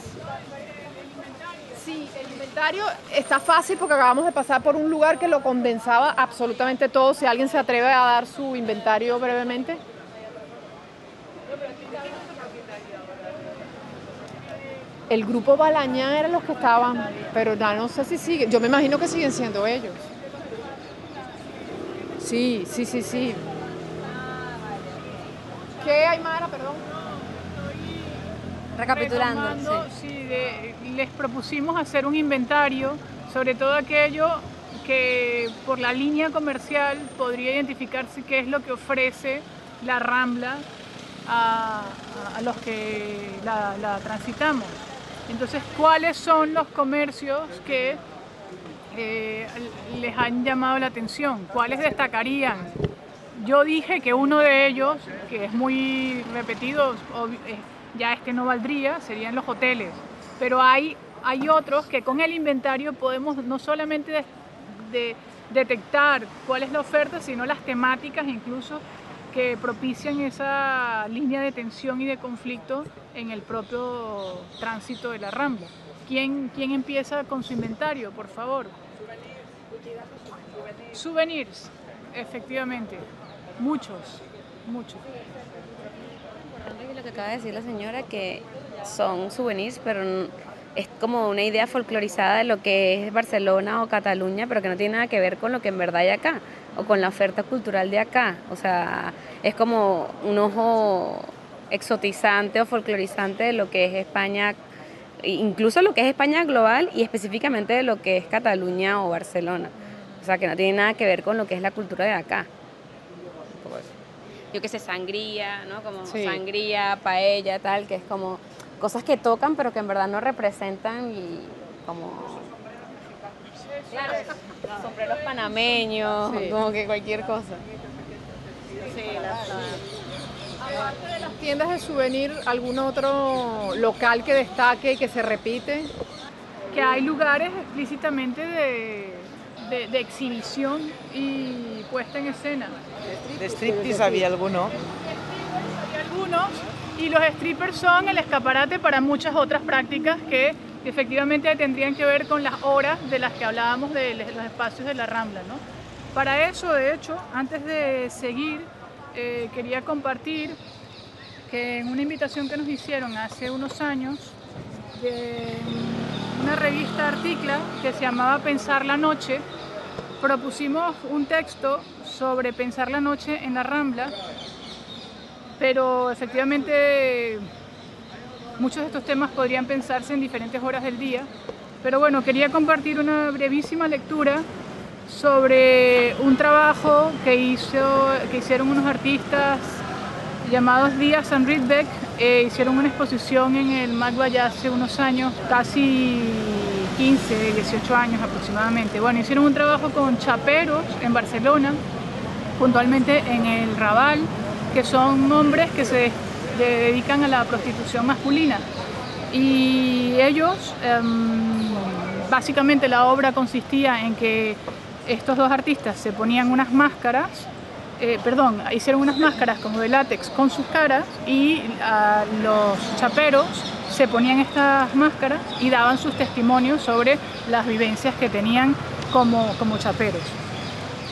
Sí, el inventario está fácil porque acabamos de pasar por un lugar que lo condensaba absolutamente todo. Si alguien se atreve a dar su inventario brevemente. El grupo Balañá eran los que estaban, pero ya no sé si siguen. Yo me imagino que siguen siendo ellos. Sí. ¿Qué, Aymara? Perdón. Recapitulando. Les propusimos hacer un inventario sobre todo aquello que por la línea comercial podría identificarse qué es lo que ofrece la Rambla a los que la transitamos. Entonces, ¿cuáles son los comercios que les han llamado la atención? ¿Cuáles destacarían? Yo dije que uno de ellos, que es muy repetido, ya este no valdría, serían los hoteles. Pero hay otros que con el inventario podemos no solamente detectar cuál es la oferta, sino las temáticas incluso que propician esa línea de tensión y de conflicto en el propio tránsito de la Rambla. ¿Quién empieza con su inventario, por favor? Souvenirs, efectivamente, muchos. Lo que acaba de decir la señora, que son souvenirs, pero es como una idea folclorizada de lo que es Barcelona o Cataluña, pero que no tiene nada que ver con lo que en verdad hay acá, o con la oferta cultural de acá. O sea, es como un ojo exotizante o folclorizante de lo que es España, incluso lo que es España global y específicamente de lo que es Cataluña o Barcelona. O sea, que no tiene nada que ver con lo que es la cultura de acá. Yo qué sé, sangría, ¿no? Como sí. Sangría, paella, tal, que es como cosas que tocan pero que en verdad no representan y como... Claro, sombreros panameños, sí. Como que cualquier cosa. Sí, Aparte de las tiendas de souvenir, ¿algún otro local que destaque y que se repite? Que hay lugares explícitamente de exhibición y puesta en escena. ¿De striptease había alguno? Hay algunos, y los strippers son el escaparate para muchas otras prácticas que efectivamente tendrían que ver con las horas de las que hablábamos de los espacios de la Rambla, ¿no? Para eso, de hecho, antes de seguir, quería compartir que en una invitación que nos hicieron hace unos años de una revista Articla que se llamaba Pensar la Noche, propusimos un texto sobre pensar la noche en la Rambla, pero efectivamente muchos de estos temas podrían pensarse en diferentes horas del día. Pero bueno, quería compartir una brevísima lectura sobre un trabajo que hicieron unos artistas llamados Díaz and Rydbeck. Hicieron una exposición en el MACBA ya hace unos años, casi 15, 18 años aproximadamente. Bueno, hicieron un trabajo con chaperos en Barcelona, puntualmente en el Raval, que son hombres que se dedican a la prostitución masculina. Y ellos, básicamente la obra consistía en que estos dos artistas se ponían unas máscaras, hicieron unas máscaras como de látex con sus caras y los chaperos se ponían estas máscaras y daban sus testimonios sobre las vivencias que tenían como chaperos.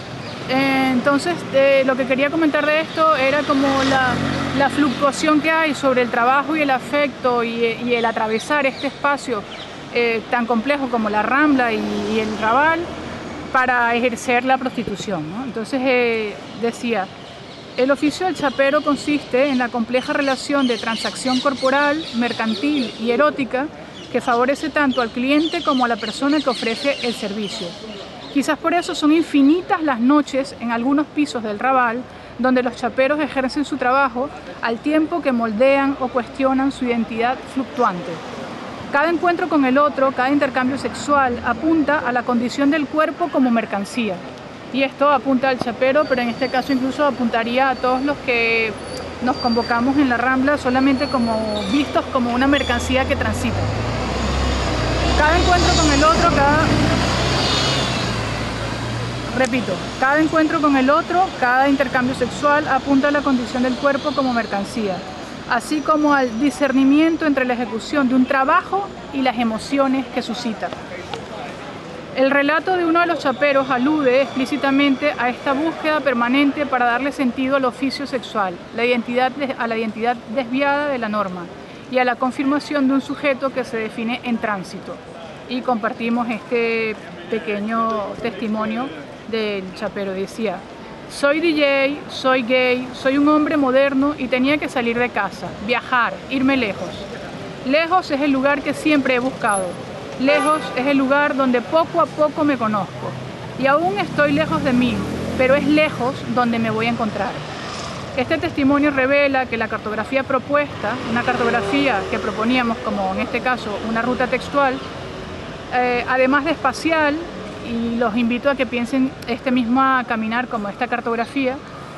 Entonces, lo que quería comentar de esto era como la fluctuación que hay sobre el trabajo y el afecto y el atravesar este espacio tan complejo como la Rambla y el Raval para ejercer la prostitución, ¿no? Entonces, decía, el oficio del chapero consiste en la compleja relación de transacción corporal, mercantil y erótica que favorece tanto al cliente como a la persona que ofrece el servicio. Quizás por eso son infinitas las noches en algunos pisos del Raval donde los chaperos ejercen su trabajo al tiempo que moldean o cuestionan su identidad fluctuante. Cada encuentro con el otro, cada intercambio sexual apunta a la condición del cuerpo como mercancía. Y esto apunta al chapero, pero en este caso incluso apuntaría a todos los que nos convocamos en la Rambla solamente como vistos como una mercancía que transita. Cada encuentro con el otro, cada encuentro con el otro, cada intercambio sexual apunta a la condición del cuerpo como mercancía, así como al discernimiento entre la ejecución de un trabajo y las emociones que suscita. El relato de uno de los chaperos alude explícitamente a esta búsqueda permanente para darle sentido al oficio sexual, a la identidad desviada de la norma y a la confirmación de un sujeto que se define en tránsito. Y compartimos este pequeño testimonio del chapero. Decía: soy DJ, soy gay, soy un hombre moderno y tenía que salir de casa, viajar, irme lejos. Lejos es el lugar que siempre he buscado. Lejos es el lugar donde poco a poco me conozco. Y aún estoy lejos de mí, pero es lejos donde me voy a encontrar. Este testimonio revela que la cartografía propuesta, una cartografía que proponíamos como en este caso una ruta textual, además de espacial, y los invito a que piensen este mismo caminar como esta cartografía,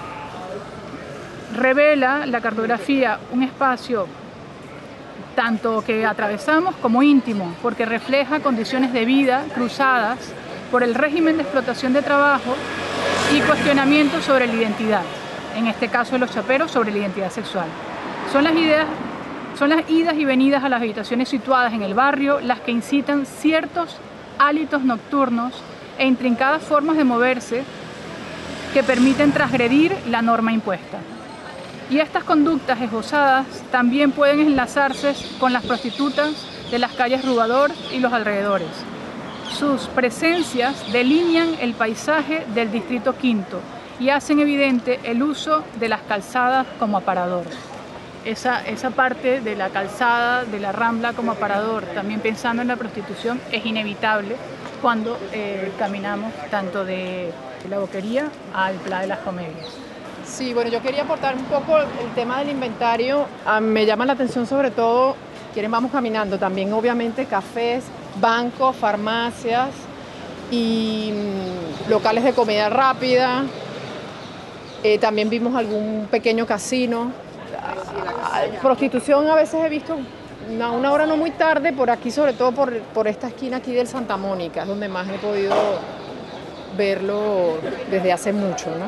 revela la cartografía un espacio tanto que atravesamos como íntimo, porque refleja condiciones de vida cruzadas por el régimen de explotación de trabajo y cuestionamientos sobre la identidad, en este caso de los chaperos sobre la identidad sexual. Son las idas y venidas a las habitaciones situadas en el barrio las que incitan ciertos hálitos nocturnos e intrincadas formas de moverse que permiten transgredir la norma impuesta. Y estas conductas esbozadas también pueden enlazarse con las prostitutas de las calles Rubador y los alrededores. Sus presencias delinean el paisaje del distrito quinto y hacen evidente el uso de las calzadas como aparador. Esa parte de la calzada, de la Rambla como aparador, también pensando en la prostitución, es inevitable cuando caminamos tanto de la Boquería al Pla de las Comedias. Sí, bueno, yo quería aportar un poco el tema del inventario. Me llama la atención sobre todo quienes vamos caminando, también obviamente cafés, bancos, farmacias y locales de comida rápida. También vimos algún pequeño casino. Prostitución a veces he visto a una hora no muy tarde por aquí, sobre todo por esta esquina aquí del Santa Mónica, es donde más he podido verlo desde hace mucho, ¿no?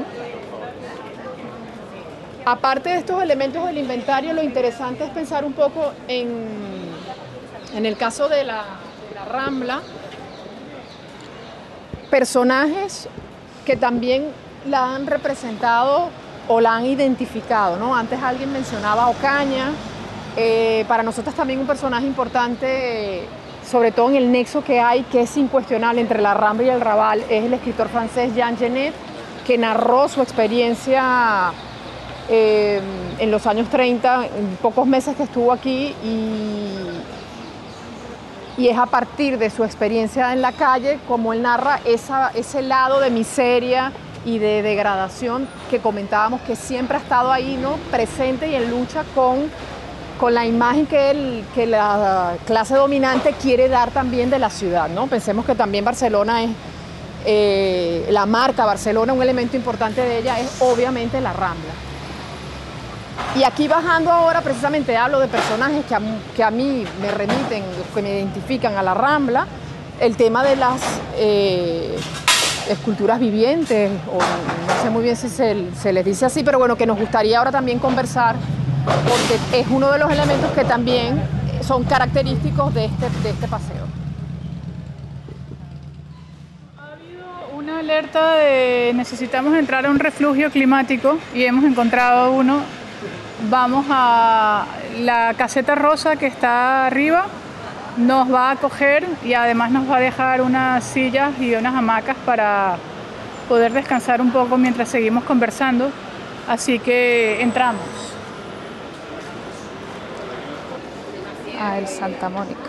Aparte de estos elementos del inventario, lo interesante es pensar un poco en el caso de la Rambla, personajes que también la han representado o la han identificado, ¿no? Antes alguien mencionaba a Ocaña, para nosotros también un personaje importante, sobre todo en el nexo que hay, que es incuestionable entre la Rambla y el Raval, es el escritor francés Jean Genet, que narró su experiencia en los años 30, en pocos meses que estuvo aquí, y es a partir de su experiencia en la calle como él narra ese lado de miseria y de degradación que comentábamos que siempre ha estado ahí, ¿no? Presente y en lucha con la imagen que la clase dominante quiere dar también de la ciudad, ¿no? Pensemos que también Barcelona es la marca Barcelona, un elemento importante de ella es obviamente la Rambla. Y aquí bajando ahora precisamente hablo de personajes que a mí me remiten, que me identifican a la Rambla, el tema de las esculturas vivientes, o no sé muy bien si se les dice así, pero bueno, que nos gustaría ahora también conversar, porque es uno de los elementos que también son característicos de este paseo. Ha habido una alerta de necesitamos entrar a un refugio climático y hemos encontrado uno. Vamos a la caseta rosa que está arriba, nos va a acoger y además nos va a dejar unas sillas y unas hamacas para poder descansar un poco mientras seguimos conversando. Así que entramos. A el Santa Mónica.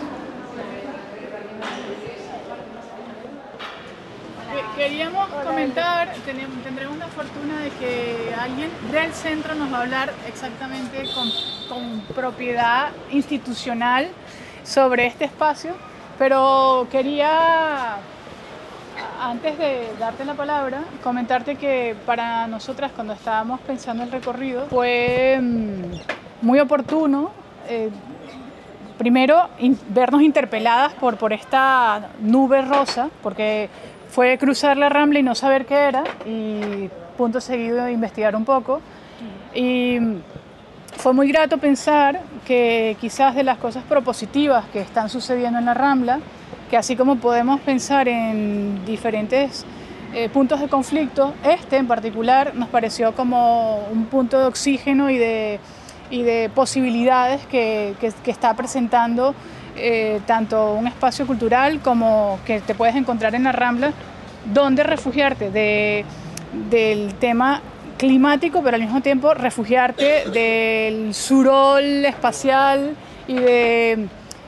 Queríamos comentar, tendremos la fortuna de que alguien del centro nos va a hablar exactamente con propiedad institucional sobre este espacio, pero quería, antes de darte la palabra, comentarte que para nosotras cuando estábamos pensando el recorrido fue muy oportuno primero vernos interpeladas por esta nube rosa, porque fue cruzar la Rambla y no saber qué era, y punto seguido investigar un poco. Y fue muy grato pensar que quizás de las cosas propositivas que están sucediendo en la Rambla, que así como podemos pensar en diferentes puntos de conflicto, este en particular nos pareció como un punto de oxígeno y de posibilidades que está presentando tanto un espacio cultural como que te puedes encontrar en la Rambla, donde refugiarte del tema climático, pero al mismo tiempo refugiarte del surol espacial y de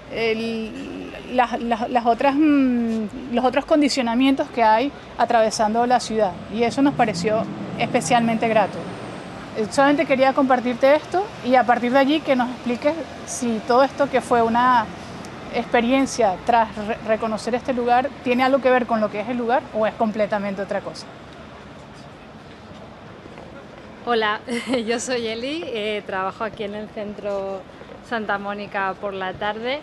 los otros condicionamientos que hay atravesando la ciudad. Y eso nos pareció especialmente grato. Solamente quería compartirte esto y a partir de allí que nos expliques si todo esto que fue una experiencia tras reconocer este lugar tiene algo que ver con lo que es el lugar o es completamente otra cosa. Hola, yo soy Eli, trabajo aquí en el Centro Santa Mónica por la tarde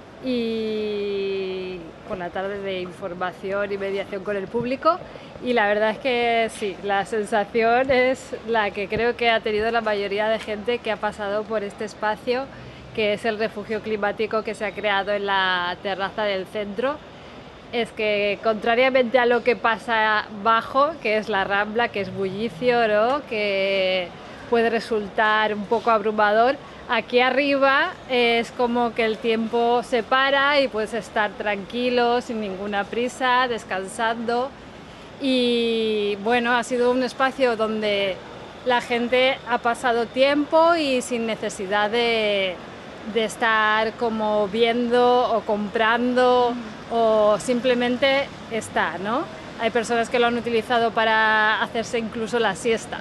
de información y mediación con el público, y la verdad es que sí, la sensación es la que creo que ha tenido la mayoría de gente que ha pasado por este espacio, que es el refugio climático que se ha creado en la terraza del centro. Es que contrariamente a lo que pasa abajo, que es la Rambla, que es bullicio, ¿no?, que puede resultar un poco abrumador, aquí arriba es como que el tiempo se para y puedes estar tranquilo, sin ninguna prisa, descansando. Y bueno, ha sido un espacio donde la gente ha pasado tiempo y sin necesidad de estar como viendo o comprando o simplemente está, ¿no? Hay personas que lo han utilizado para hacerse incluso la siesta,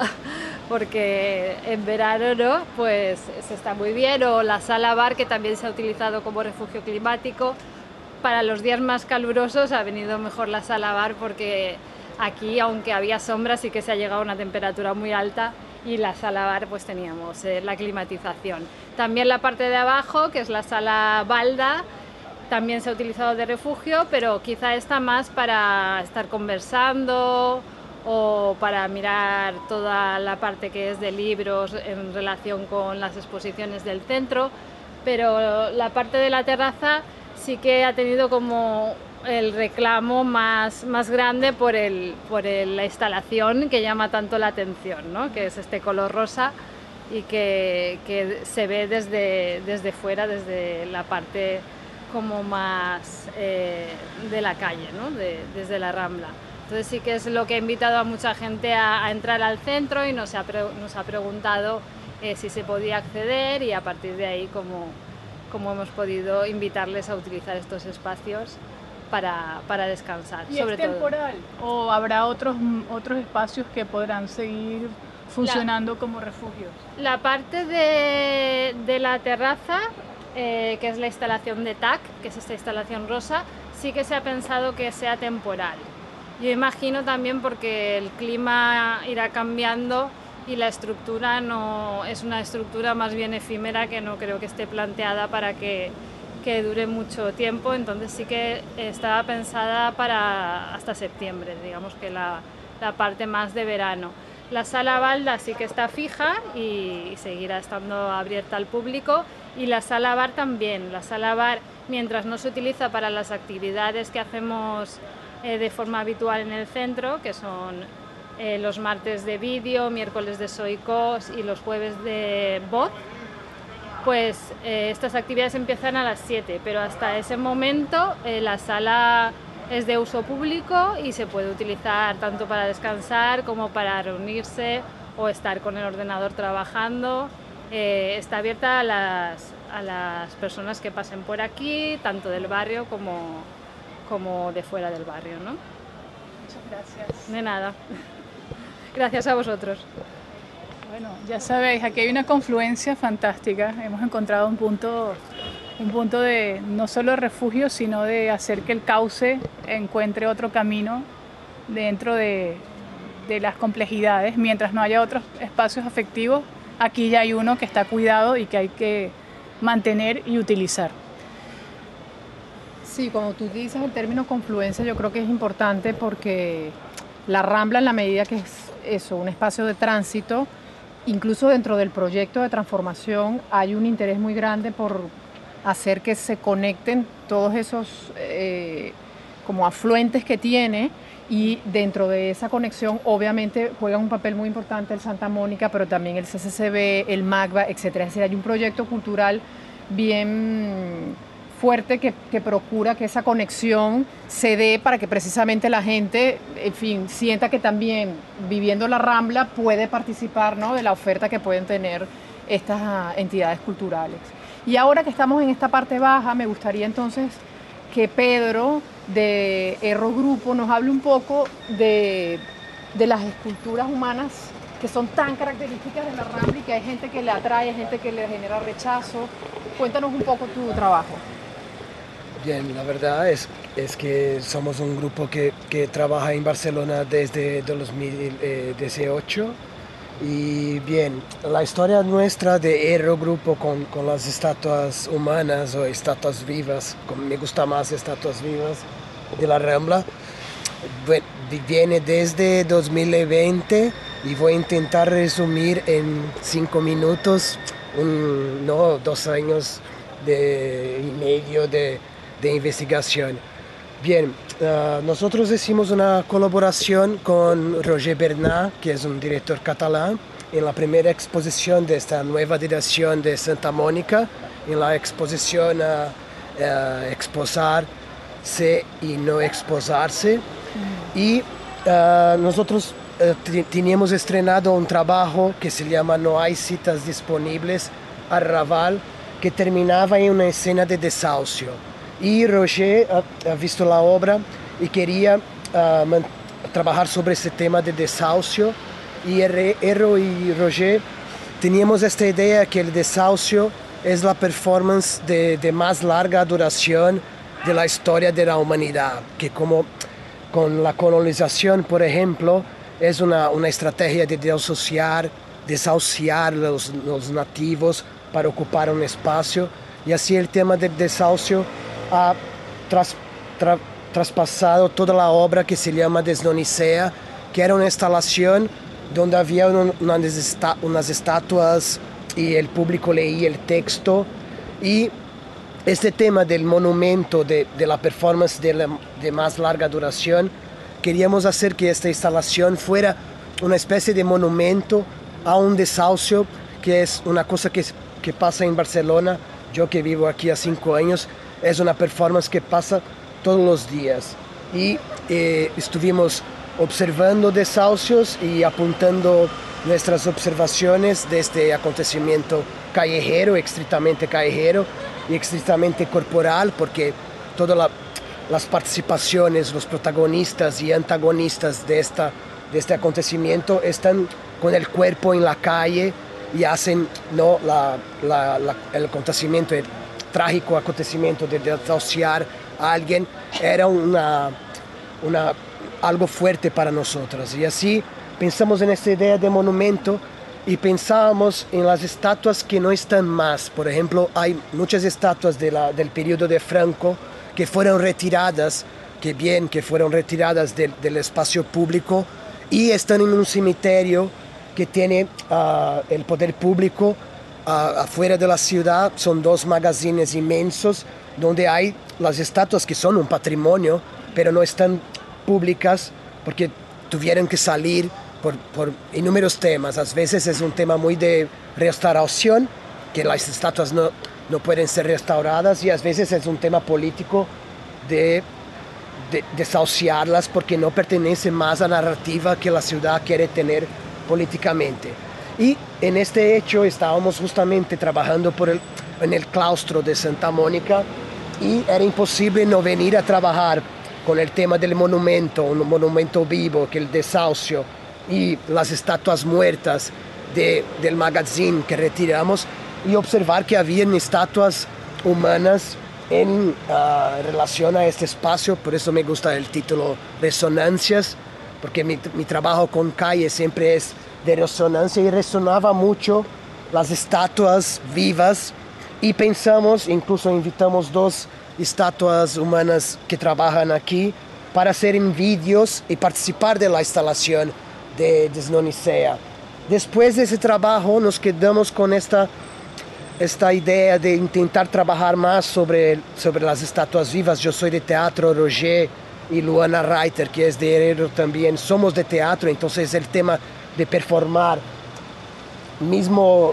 porque en verano, ¿no?, pues se está muy bien, o la sala bar, que también se ha utilizado como refugio climático. Para los días más calurosos ha venido mejor la sala bar, porque aquí, aunque había sombra, sí que se ha llegado a una temperatura muy alta, y la sala bar pues teníamos la climatización. También la parte de abajo, que es la sala balda, también se ha utilizado de refugio, pero quizá está más para estar conversando o para mirar toda la parte que es de libros en relación con las exposiciones del centro, pero la parte de la terraza sí que ha tenido como el reclamo más grande por la instalación que llama tanto la atención, ¿no?, que es este color rosa y que se ve desde fuera, desde la parte como más de la calle, ¿no?, desde la Rambla. Entonces sí que es lo que ha invitado a mucha gente a entrar al centro y nos ha preguntado si se podía acceder, y a partir de ahí como hemos podido invitarles a utilizar estos espacios para descansar. ¿Y es temporal o habrá otros espacios que podrán seguir funcionando como refugios? La parte de la terraza, que es la instalación de TAC, que es esta instalación rosa, sí que se ha pensado que sea temporal. Yo imagino también porque el clima irá cambiando y la estructura no es una estructura más bien efímera, que no creo que esté planteada para que dure mucho tiempo. Entonces sí que estaba pensada para hasta septiembre, digamos que la parte más de verano. La sala balda sí que está fija y seguirá estando abierta al público, y la sala bar también. La sala bar, mientras no se utiliza para las actividades que hacemos de forma habitual en el centro, que son los martes de vídeo, miércoles de Soicos y los jueves de voz. Pues estas actividades empiezan a las 7, pero hasta ese momento la sala es de uso público y se puede utilizar tanto para descansar como para reunirse o estar con el ordenador trabajando. Está abierta a las personas que pasen por aquí, tanto del barrio como de fuera del barrio, ¿no? Muchas gracias. De nada. Gracias a vosotros. Bueno, ya sabéis, aquí hay una confluencia fantástica. Hemos encontrado un punto de no solo refugio, sino de hacer que el cauce encuentre otro camino dentro de las complejidades. Mientras no haya otros espacios afectivos, aquí ya hay uno que está cuidado y que hay que mantener y utilizar. Sí, como tú dices, el término confluencia yo creo que es importante porque la Rambla, en la medida que es eso, un espacio de tránsito, incluso dentro del proyecto de transformación hay un interés muy grande por hacer que se conecten todos esos como afluentes que tiene, y dentro de esa conexión obviamente juega un papel muy importante el Santa Mónica, pero también el CCCB, el MACBA, etc. Es decir, hay un proyecto cultural bien fuerte que procura que esa conexión se dé para que precisamente la gente, en fin, sienta que también viviendo la Rambla puede participar, ¿no?, de la oferta que pueden tener estas entidades culturales. Y ahora que estamos en esta parte baja, me gustaría entonces que Pedro de Erro Grupo nos hable un poco de las esculturas humanas que son tan características de la Rambla y que hay gente que le atrae, gente que le genera rechazo. Cuéntanos un poco tu trabajo. Bien, la verdad es que somos un grupo que trabaja en Barcelona desde 2018. Y bien, la historia nuestra de Erro Grupo con las estatuas humanas o estatuas vivas, como me gusta más estatuas vivas de la Rambla, viene desde 2020 y voy a intentar resumir en 5 minutos, 2 años y medio de investigación. Bien, nosotros hicimos una colaboración con Roger Bernat, que es un director catalán, en la primera exposición de esta nueva dirección de Santa Mónica, en la exposición Exposarse y no exposarse. Y nosotros teníamos estrenado un trabajo que se llama No hay citas disponibles, Arrabal, que terminaba en una escena de desahucio. Y Roger ha visto la obra y quería trabajar sobre ese tema de desahucio. Y Erro y Roger teníamos esta idea que el desahucio es la performance de más larga duración de la historia de la humanidad, que como con la colonización, por ejemplo, es una estrategia de desahuciar los nativos para ocupar un espacio, y así el tema del desahucio ha traspasado toda la obra que se llama Desnonicea, que era una instalación donde había unas estatuas y el público leía el texto. Y este tema del monumento, de la performance de más larga duración, queríamos hacer que esta instalación fuera una especie de monumento a un desahucio, que es una cosa que pasa en Barcelona. Yo que vivo aquí hace 5 años, es una performance que pasa todos los días. Y estuvimos observando desahucios y apuntando nuestras observaciones de este acontecimiento callejero, estrictamente callejero y estrictamente corporal, porque todas las participaciones, los protagonistas y antagonistas de este acontecimiento están con el cuerpo en la calle y hacen el acontecimiento, el trágico acontecimiento de desahuciar a alguien, era algo fuerte para nosotros. Y así pensamos en esta idea de monumento y pensábamos en las estatuas que no están más. Por ejemplo, hay muchas estatuas del periodo de Franco que fueron retiradas, que fueron retiradas del espacio público y están en un cementerio que tiene el poder público afuera de la ciudad. Son 2 magazines inmensos donde hay las estatuas que son un patrimonio, pero no están públicas porque tuvieron que salir por inúmeros temas. A veces es un tema muy de restauración, que las estatuas no pueden ser restauradas, y a veces es un tema político de desahuciarlas porque no pertenece más a la narrativa que la ciudad quiere tener políticamente. Y en este hecho estábamos justamente trabajando en el claustro de Santa Mónica, y era imposible no venir a trabajar con el tema del monumento, un monumento vivo, que el desahucio y las estatuas muertas del magazine que retiramos, y observar que habían estatuas humanas en relación a este espacio. Por eso me gusta el título Resonancias, porque mi trabajo con calle siempre es de resonancia, y resonaba mucho las estatuas vivas, y pensamos, incluso invitamos 2 estatuas humanas que trabajan aquí para hacer en vídeos y participar de la instalación de Desnonicea. Después de ese trabajo nos quedamos con esta idea de intentar trabajar más sobre las estatuas vivas. Yo soy de teatro, Roger y Luana Reiter, que es de Herero también, somos de teatro, entonces el tema de performar mismo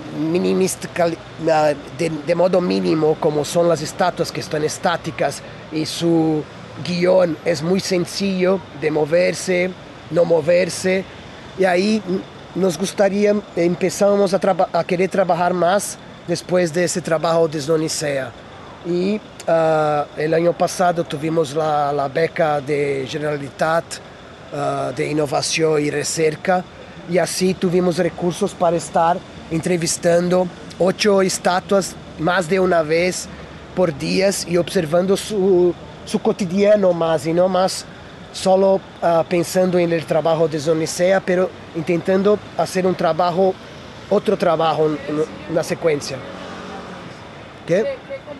de modo mínimo, como son las estatuas que están estáticas, y su guión es muy sencillo de moverse, no moverse, y ahí nos gustaría, empezamos a querer trabajar más después de ese trabajo de Desnonicea. Y el año pasado tuvimos la beca de Generalitat de Innovación y Recerca, y así tuvimos recursos para estar entrevistando 8 estatuas más de una vez por días y observando su cotidiano más, y no más solo pensando en el trabajo de Desnonicea, pero intentando hacer otro trabajo, una secuencia. ¿Qué?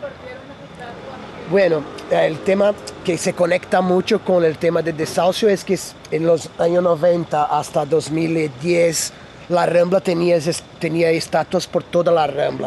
Bueno, el tema que se conecta mucho con el tema del desahucio es que en los años 90 hasta 2010 la Rambla tenía estatuas por toda la Rambla.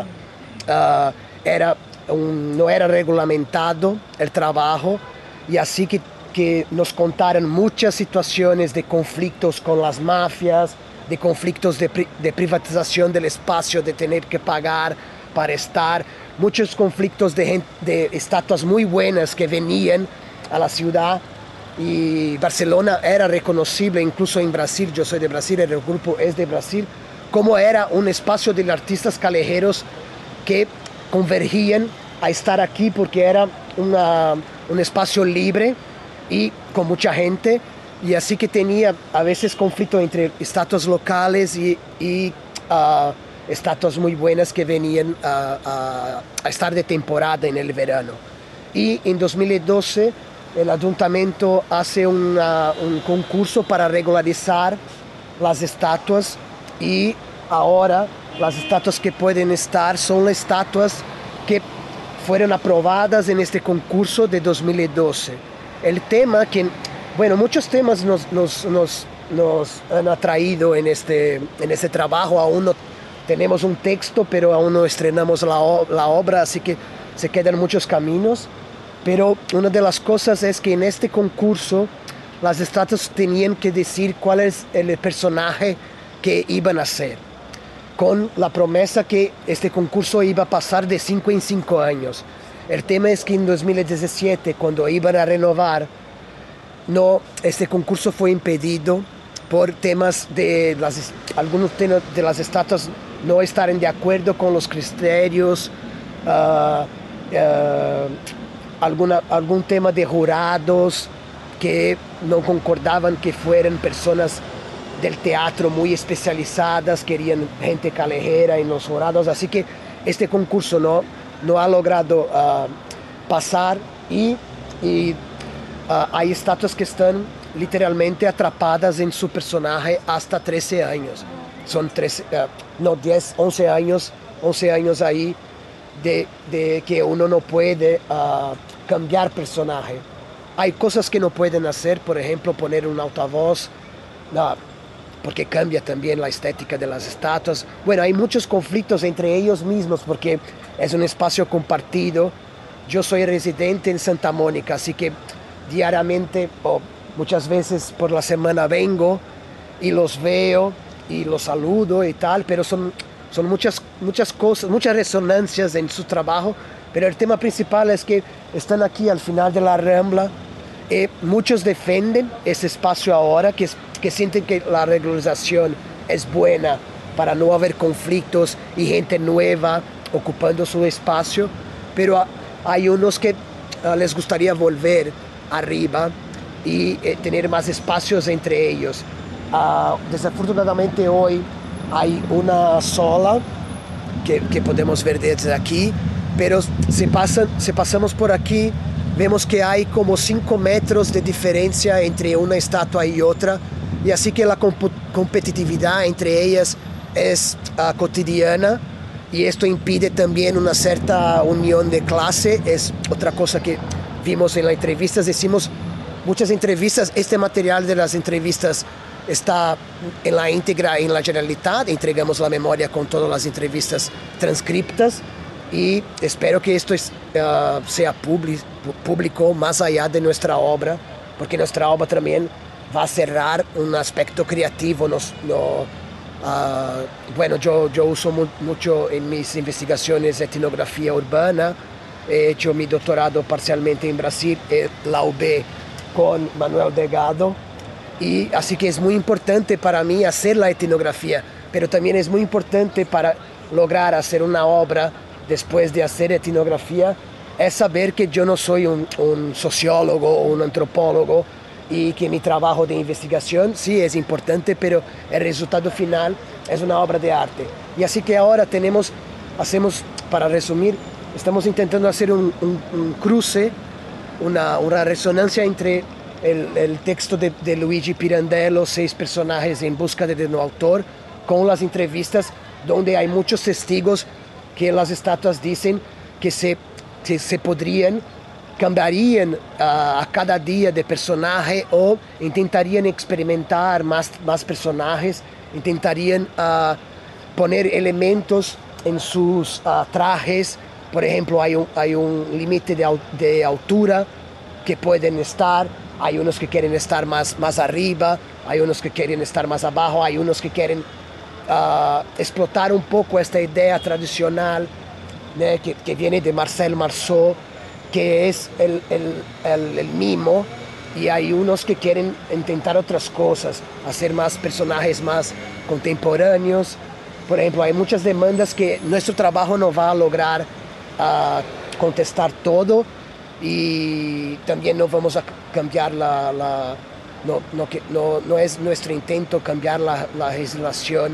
No era reglamentado el trabajo, y así que nos contaron muchas situaciones de conflictos con las mafias, de conflictos de privatización del espacio, de tener que pagar para estar, muchos conflictos de estatuas muy buenas que venían a la ciudad, y Barcelona era reconocible, incluso en Brasil, yo soy de Brasil, el grupo es de Brasil, como era un espacio de artistas callejeros que convergían a estar aquí porque era un espacio libre y con mucha gente, y así que tenía a veces conflicto entre estatuas locales y estatuas muy buenas que venían a estar de temporada en el verano. Y en 2012 el ayuntamiento hace un concurso para regularizar las estatuas, y ahora las estatuas que pueden estar son las estatuas que fueron aprobadas en este concurso de 2012. El tema muchos temas nos han atraído en este trabajo. Aún no tenemos un texto, pero aún no estrenamos la obra, así que se quedan muchos caminos. Pero una de las cosas es que en este concurso las estatuas tenían que decir cuál es el personaje que iban a ser, con la promesa que este concurso iba a pasar de 5 en 5 años. El tema es que en 2017, cuando iban a renovar, este concurso fue impedido por temas algunos de las estatuas no estar de acuerdo con los criterios, algún tema de jurados que no concordaban que fueran personas del teatro muy especializadas, querían gente callejera en los jurados, así que este concurso no ha logrado pasar, y hay estatuas que están literalmente atrapadas en su personaje hasta 13 años. Son 11 años ahí de que uno no puede cambiar personaje. Hay cosas que no pueden hacer, por ejemplo, poner un altavoz, porque cambia también la estética de las estatuas. Bueno, hay muchos conflictos entre ellos mismos porque es un espacio compartido. Yo soy residente en Santa Mónica, así que diariamente muchas veces por la semana vengo y los veo y los saludo y tal, pero son muchas cosas, muchas resonancias en su trabajo, pero el tema principal es que están aquí al final de la Rambla. Muchos defienden ese espacio ahora, que sienten que la regularización es buena para no haber conflictos y gente nueva ocupando su espacio, pero hay unos que les gustaría volver arriba y tener más espacios entre ellos. Desafortunadamente hoy hay una sola que podemos ver desde aquí, pero si pasamos por aquí, vemos que hay como 5 metros de diferencia entre una estatua y otra, y así que la competitividad entre ellas es cotidiana, y esto impide también una cierta unión de clase. Es otra cosa que vimos en las entrevistas. Decimos muchas entrevistas, este material de las entrevistas está en la íntegra en la Generalitat, entregamos la memoria con todas las entrevistas transcriptas, y espero que esto sea público más allá de nuestra obra, porque nuestra obra también va a cerrar un aspecto creativo. Bueno, yo uso mucho en mis investigaciones etnografía urbana. He hecho mi doctorado parcialmente en Brasil, la UB, con Manuel Delgado, y así que es muy importante para mí hacer la etnografía, pero también es muy importante para lograr hacer una obra después de hacer etnografía, es saber que yo no soy un sociólogo o un antropólogo, y que mi trabajo de investigación sí es importante, pero el resultado final es una obra de arte. Y así que ahora hacemos, para resumir, estamos intentando hacer un cruce, una resonancia entre el texto de Luigi Pirandello, 6 personajes en busca de un autor, con las entrevistas donde hay muchos testigos que las estatuas dicen que se cambiarían a cada día de personaje, o intentarían experimentar más personajes, intentarían poner elementos en sus trajes. Por ejemplo, hay un límite de altura que pueden estar, hay unos que quieren estar más arriba, hay unos que quieren estar más abajo, hay unos que quieren explotar un poco esta idea tradicional, ¿no?, que viene de Marcel Marceau, que es el mimo, y hay unos que quieren intentar otras cosas, hacer más personajes más contemporáneos. Por ejemplo, hay muchas demandas que nuestro trabajo no va a lograr contestar todo, y también no vamos a cambiar no es nuestro intento cambiar la legislación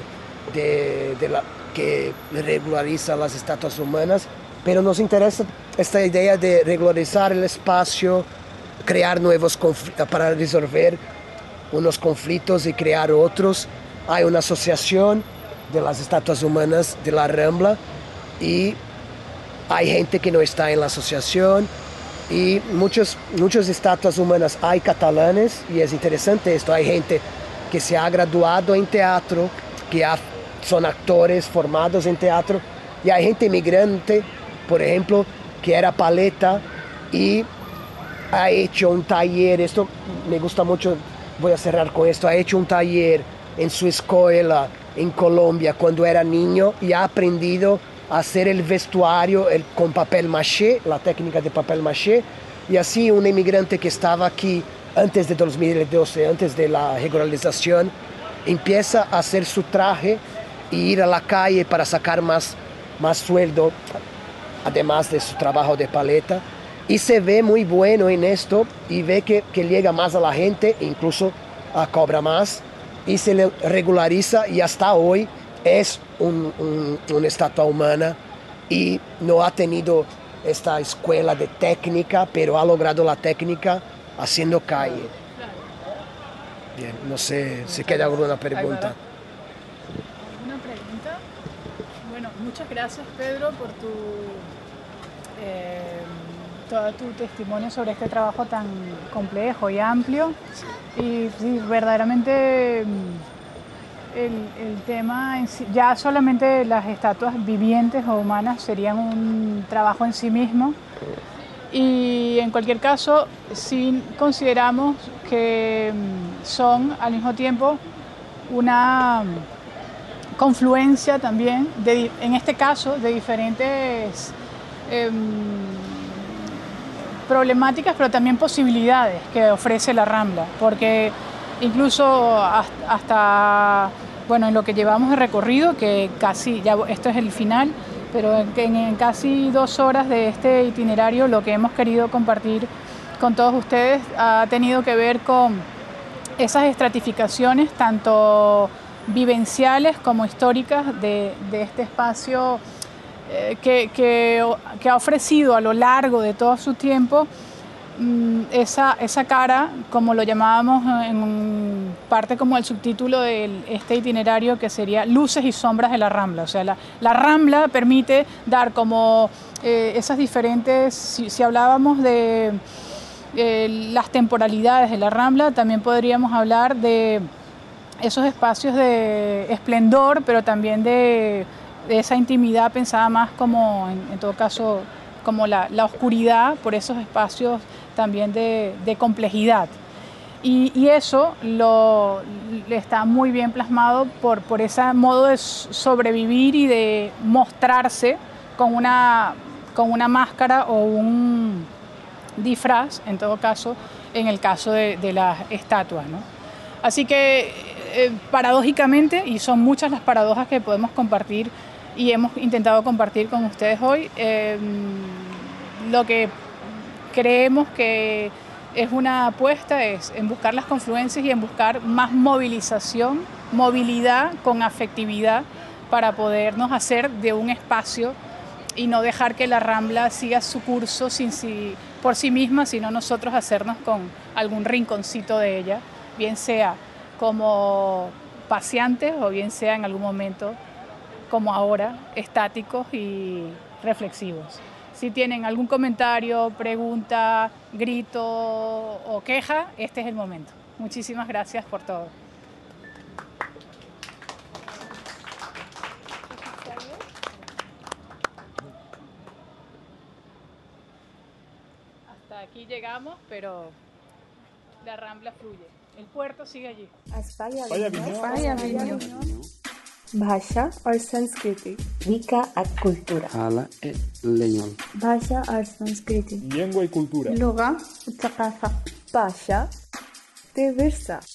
que regulariza las estatuas humanas, pero nos interesa esta idea de regularizar el espacio, crear nuevos conflictos para resolver unos conflictos y crear otros. Hay una asociación de las estatuas humanas de la Rambla, y hay gente que no está en la asociación, y muchas estatuas humanas hay catalanes, y es interesante esto. Hay gente que se ha graduado en teatro, que son actores formados en teatro, y hay gente inmigrante, por ejemplo, que era paleta y ha hecho un taller. Esto me gusta mucho, voy a cerrar con esto. Ha hecho un taller en su escuela en Colombia cuando era niño, y ha aprendido a hacer el vestuario con papel maché, la técnica de papel maché. Y así un inmigrante que estaba aquí antes de 2012, antes de la regularización, empieza a hacer su traje e ir a la calle para sacar más sueldo, además de su trabajo de paleta, y se ve muy bueno en esto, y ve que llega más a la gente, incluso cobra más, y se le regulariza, y hasta hoy es una estatua humana, y no ha tenido esta escuela de técnica, pero ha logrado la técnica haciendo calle. Bien, no sé si queda alguna pregunta. ¿Alguna pregunta? Bueno, muchas gracias, Pedro, por todo tu testimonio sobre este trabajo tan complejo y amplio. Y sí, verdaderamente el tema en sí, ya solamente las estatuas vivientes o humanas serían un trabajo en sí mismo, Y en cualquier caso, sí consideramos que son al mismo tiempo una confluencia también, en este caso, de diferentes problemáticas, pero también posibilidades que ofrece la Rambla, porque incluso hasta bueno, en lo que llevamos de recorrido, que casi, ya esto es el final, pero en casi 2 horas de este itinerario lo que hemos querido compartir con todos ustedes ha tenido que ver con esas estratificaciones, tanto vivenciales como históricas de este espacio que ha ofrecido a lo largo de todo su tiempo esa cara, como lo llamábamos en parte como el subtítulo de este itinerario, que sería Luces y sombras de la Rambla. O sea, la Rambla permite dar como esas diferentes, si hablábamos de las temporalidades de la Rambla, también podríamos hablar de esos espacios de esplendor, pero también de esa intimidad pensada más como, en todo caso, como la oscuridad, por esos espacios también de complejidad. Y eso está muy bien plasmado por ese modo de sobrevivir y de mostrarse con una máscara o un disfraz, en todo caso, en el caso de las estatuas, ¿no? Así que, paradójicamente, y son muchas las paradojas que podemos compartir y hemos intentado compartir con ustedes hoy, lo que creemos que es una apuesta es en buscar las confluencias y en buscar más movilización, movilidad con afectividad para podernos hacer de un espacio y no dejar que la Rambla siga su curso por sí misma, sino nosotros hacernos con algún rinconcito de ella, bien sea como paseantes o bien sea en algún momento, como ahora, estáticos y reflexivos. Si tienen algún comentario, pregunta, grito o queja, este es el momento. Muchísimas gracias por todo. Hasta aquí llegamos, pero la Rambla fluye. El puerto sigue allí. भाषा और संस्कृति Rica और cultura Hala e Leñol. भाषा और संस्कृति Lengua y cultura لغة وثقافة भाषा diversa